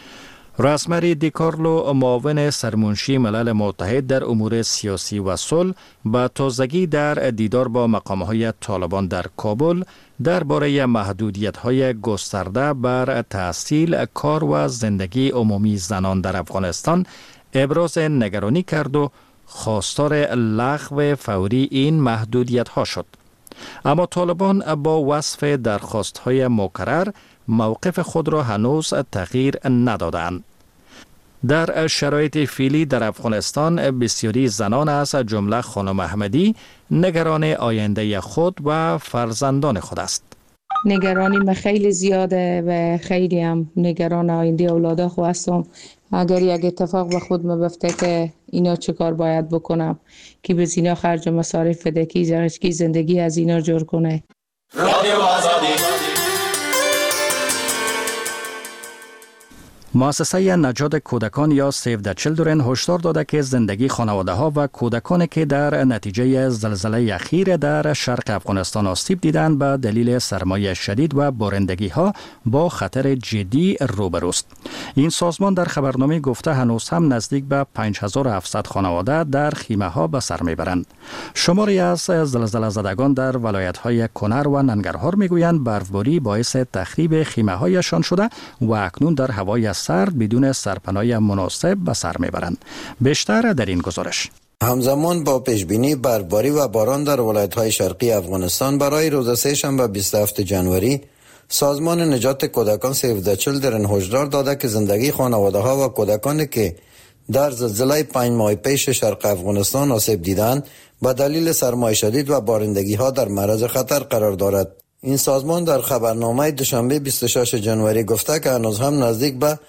راسمری دیکارلو، معاون سرمنشی ملل متحد در امور سیاسی و صلح، با تازگی در دیدار با مقام‌های طالبان در کابل درباره محدودیت‌های گسترده بر تحصیل، کار و زندگی عمومی زنان در افغانستان ابراز نگرانی کرد و خواستار لغو فوری این محدودیت‌ها شد. اما طالبان با وصف درخواست‌های مکرر موقف خود را هنوز تغییر ندادند. در شرایط فعلی در افغانستان بسیاری زنان از جمله خانم احمدی نگران آینده خود و فرزندان خود است. نگرانی من خیلی زیاده و خیلی هم نگران آینده اولادا خود هستم. اگر یک اتفاق به خود بیفته که اینا چه کار باید بکنم که به اینا خرج و مصارف بده که زندگی از اینا جور کنه. رادیو آزادی. مؤسسه نجات کودکان یا سیو د چیلدرن هشدار داده که زندگی خانواده ها و کودکانی که در نتیجه زلزله اخیر در شرق افغانستان آسیب دیدند به دلیل سرمایه شدید و بارندگی ها با خطر جدی روبروست. این سازمان در خبرنامه گفته هنوز هم نزدیک به 5700 خانواده در خیمه ها به سر میبرند. شماری از زلزله زدگان در ولایت های کنر و ننگرهار میگویند برفباری باعث تخریب خیمه هایشان شده و اکنون در هوای سرد بدون سرپناه مناسب به سر میبرند. بیشتر در این گزارش. همزمان با پیشبینی برفباری و باران در ولایت‌های شرقی افغانستان برای روز سه‌شنبه 27 جنوری، سازمان نجات کودکان سیو د چیلدرن هشدار داده که زندگی خانواده‌ها و کودکانی که در زلزله 5 ماه پیش شرق افغانستان آسیب دیدند به دلیل سرمایه شدید و بارندگی‌ها در معرض خطر قرار دارد. این سازمان در خبرنامه دوشنبه 26 جنوری گفته که هنوز هم نزدیک به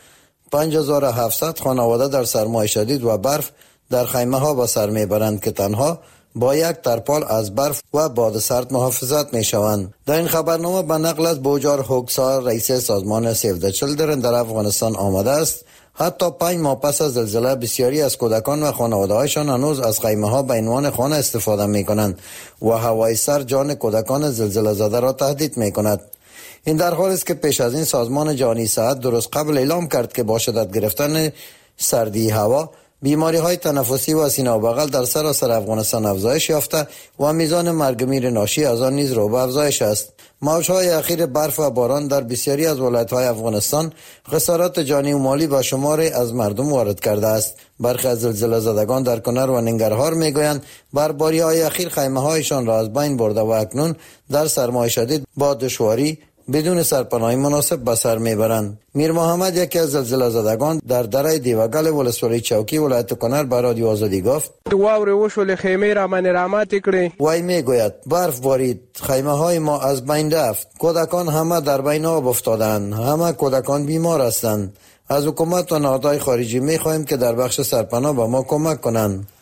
5700 خانواده در سرمایه شدید و برف در خیمه ها به سر میبرند که تنها با یک ترپال از برف و باد سرد محافظت می شوند. در این خبرنامه به نقل از بوجار هوکسا، رئیس سازمان سیو د چیلدرن در افغانستان آمده است حتی 5 ماه پس از زلزله بسیاری از کودکان و خانواده‌هایشان هنوز از خیمه ها به عنوان خانه استفاده می کنند و هوای سرد جان کودکان زلزله زده را تهدید می کند. این در حالی است که پیش از این سازمان جهانی صحت درست قبل اعلام کرد که با شدت گرفتن سردی هوا بیماری های تنفسی و سینه و بغل در سراسر افغانستان افزایش یافته و میزان مرگ میر ناشی از آن نیز رو به افزایش است. موج‌های اخیر برف و باران در بسیاری از ولایت‌های افغانستان خسارات جانی و مالی به شماری از مردم وارد کرده است. برخی از زلزله زدگان در کنر و ننگرهار میگویند برفباری‌های اخیر خیمه‌هایشان را از بین برده و اکنون در سرمایه شدید با دشواری بدون سرپناهی مناسب به سر میبرند. میر محمد، یکی از زلزله زدگان در دره دیوگل ولسوالی چوکی ولایت کنر به رادیو آزادی گفت: واوره وشول خیمه را من رحمت کړي. وای میگوید برف بارید، خیمه های ما از بین رفت، کودکان همه در بین آب افتادند، همه کودکان بیمار هستند. از حکومت و نهادهای خارجی میخواهیم که در بخش سرپناه به ما کمک کنند.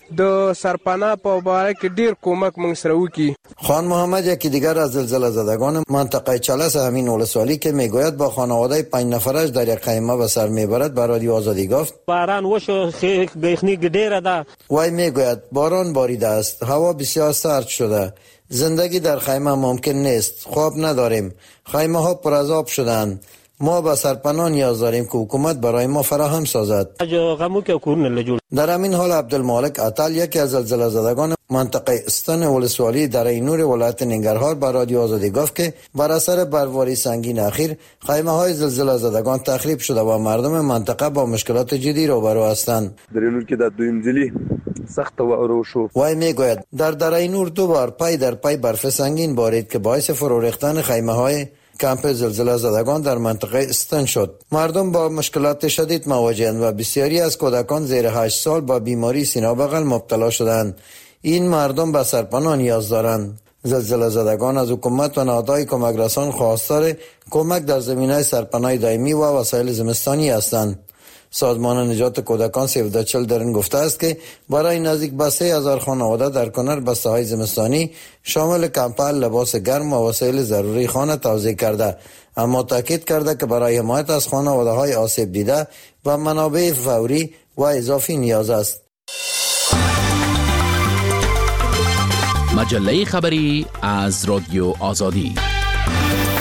د سرپناه په باره کې ډیر کمک موږ سره وکړي. خان محمد یکی دیگر از زلزله زدگان منطقه چالس همین ولسوالی که میگوید با خانواده 5 نفرش در یک خیمه به سر میبرد به رادیو آزادی گفت باران وشو بیخنی ډیره ده. وای میگوید باران باریده است، هوا بسیار سرد شده، زندگی در خیمه ممکن نیست، خواب نداریم، خیمه ها پر از آب شدند، ما به سرپناه نیاز داریم که حکومت برای ما فراهم سازد. در همین حال عبدالمالک عطل یکی از زلزله زدگان منطقه استان ولسوالی در اینور ولایت ننگرهار به رادیو آزادی گفت که بر اثر برفباری سنگین اخیر خیمه های زلزله زدگان تخریب شده و مردم منطقه با مشکلات جدی روبرو هستند. در اینور که در دویمزلی سخت و اروشو وای میگوید در اینور 2 بار پای در پای برف سنگین بارید که باعث فرو ریختن خیمه های کمپ زلزله زدگان در منطقه استان شد. مردم با مشکلات شدید مواجهند و بسیاری از کودکان زیر 8 سال با بیماری سینه و بغل مبتلا شدند. این مردم به سرپناه نیاز دارند. زلزله زدگان از حکومت و نهادهای کمک رسان خواستار کمک در زمینه سرپناه دائمی و وسایل زمستانی هستند. سازمان نجات کودکان سیو د چیلدرن گفته است که برای نزدیک به 3000 خانواده در کنار بسته‌های زمستانی شامل کمپل، لباس گرم و وسایل ضروری خانه توزیع کرده، اما تاکید کرده که برای حمایت از خانواده‌های آسیب دیده و منابع فوری و اضافی نیاز است. مجله خبری از رادیو آزادی.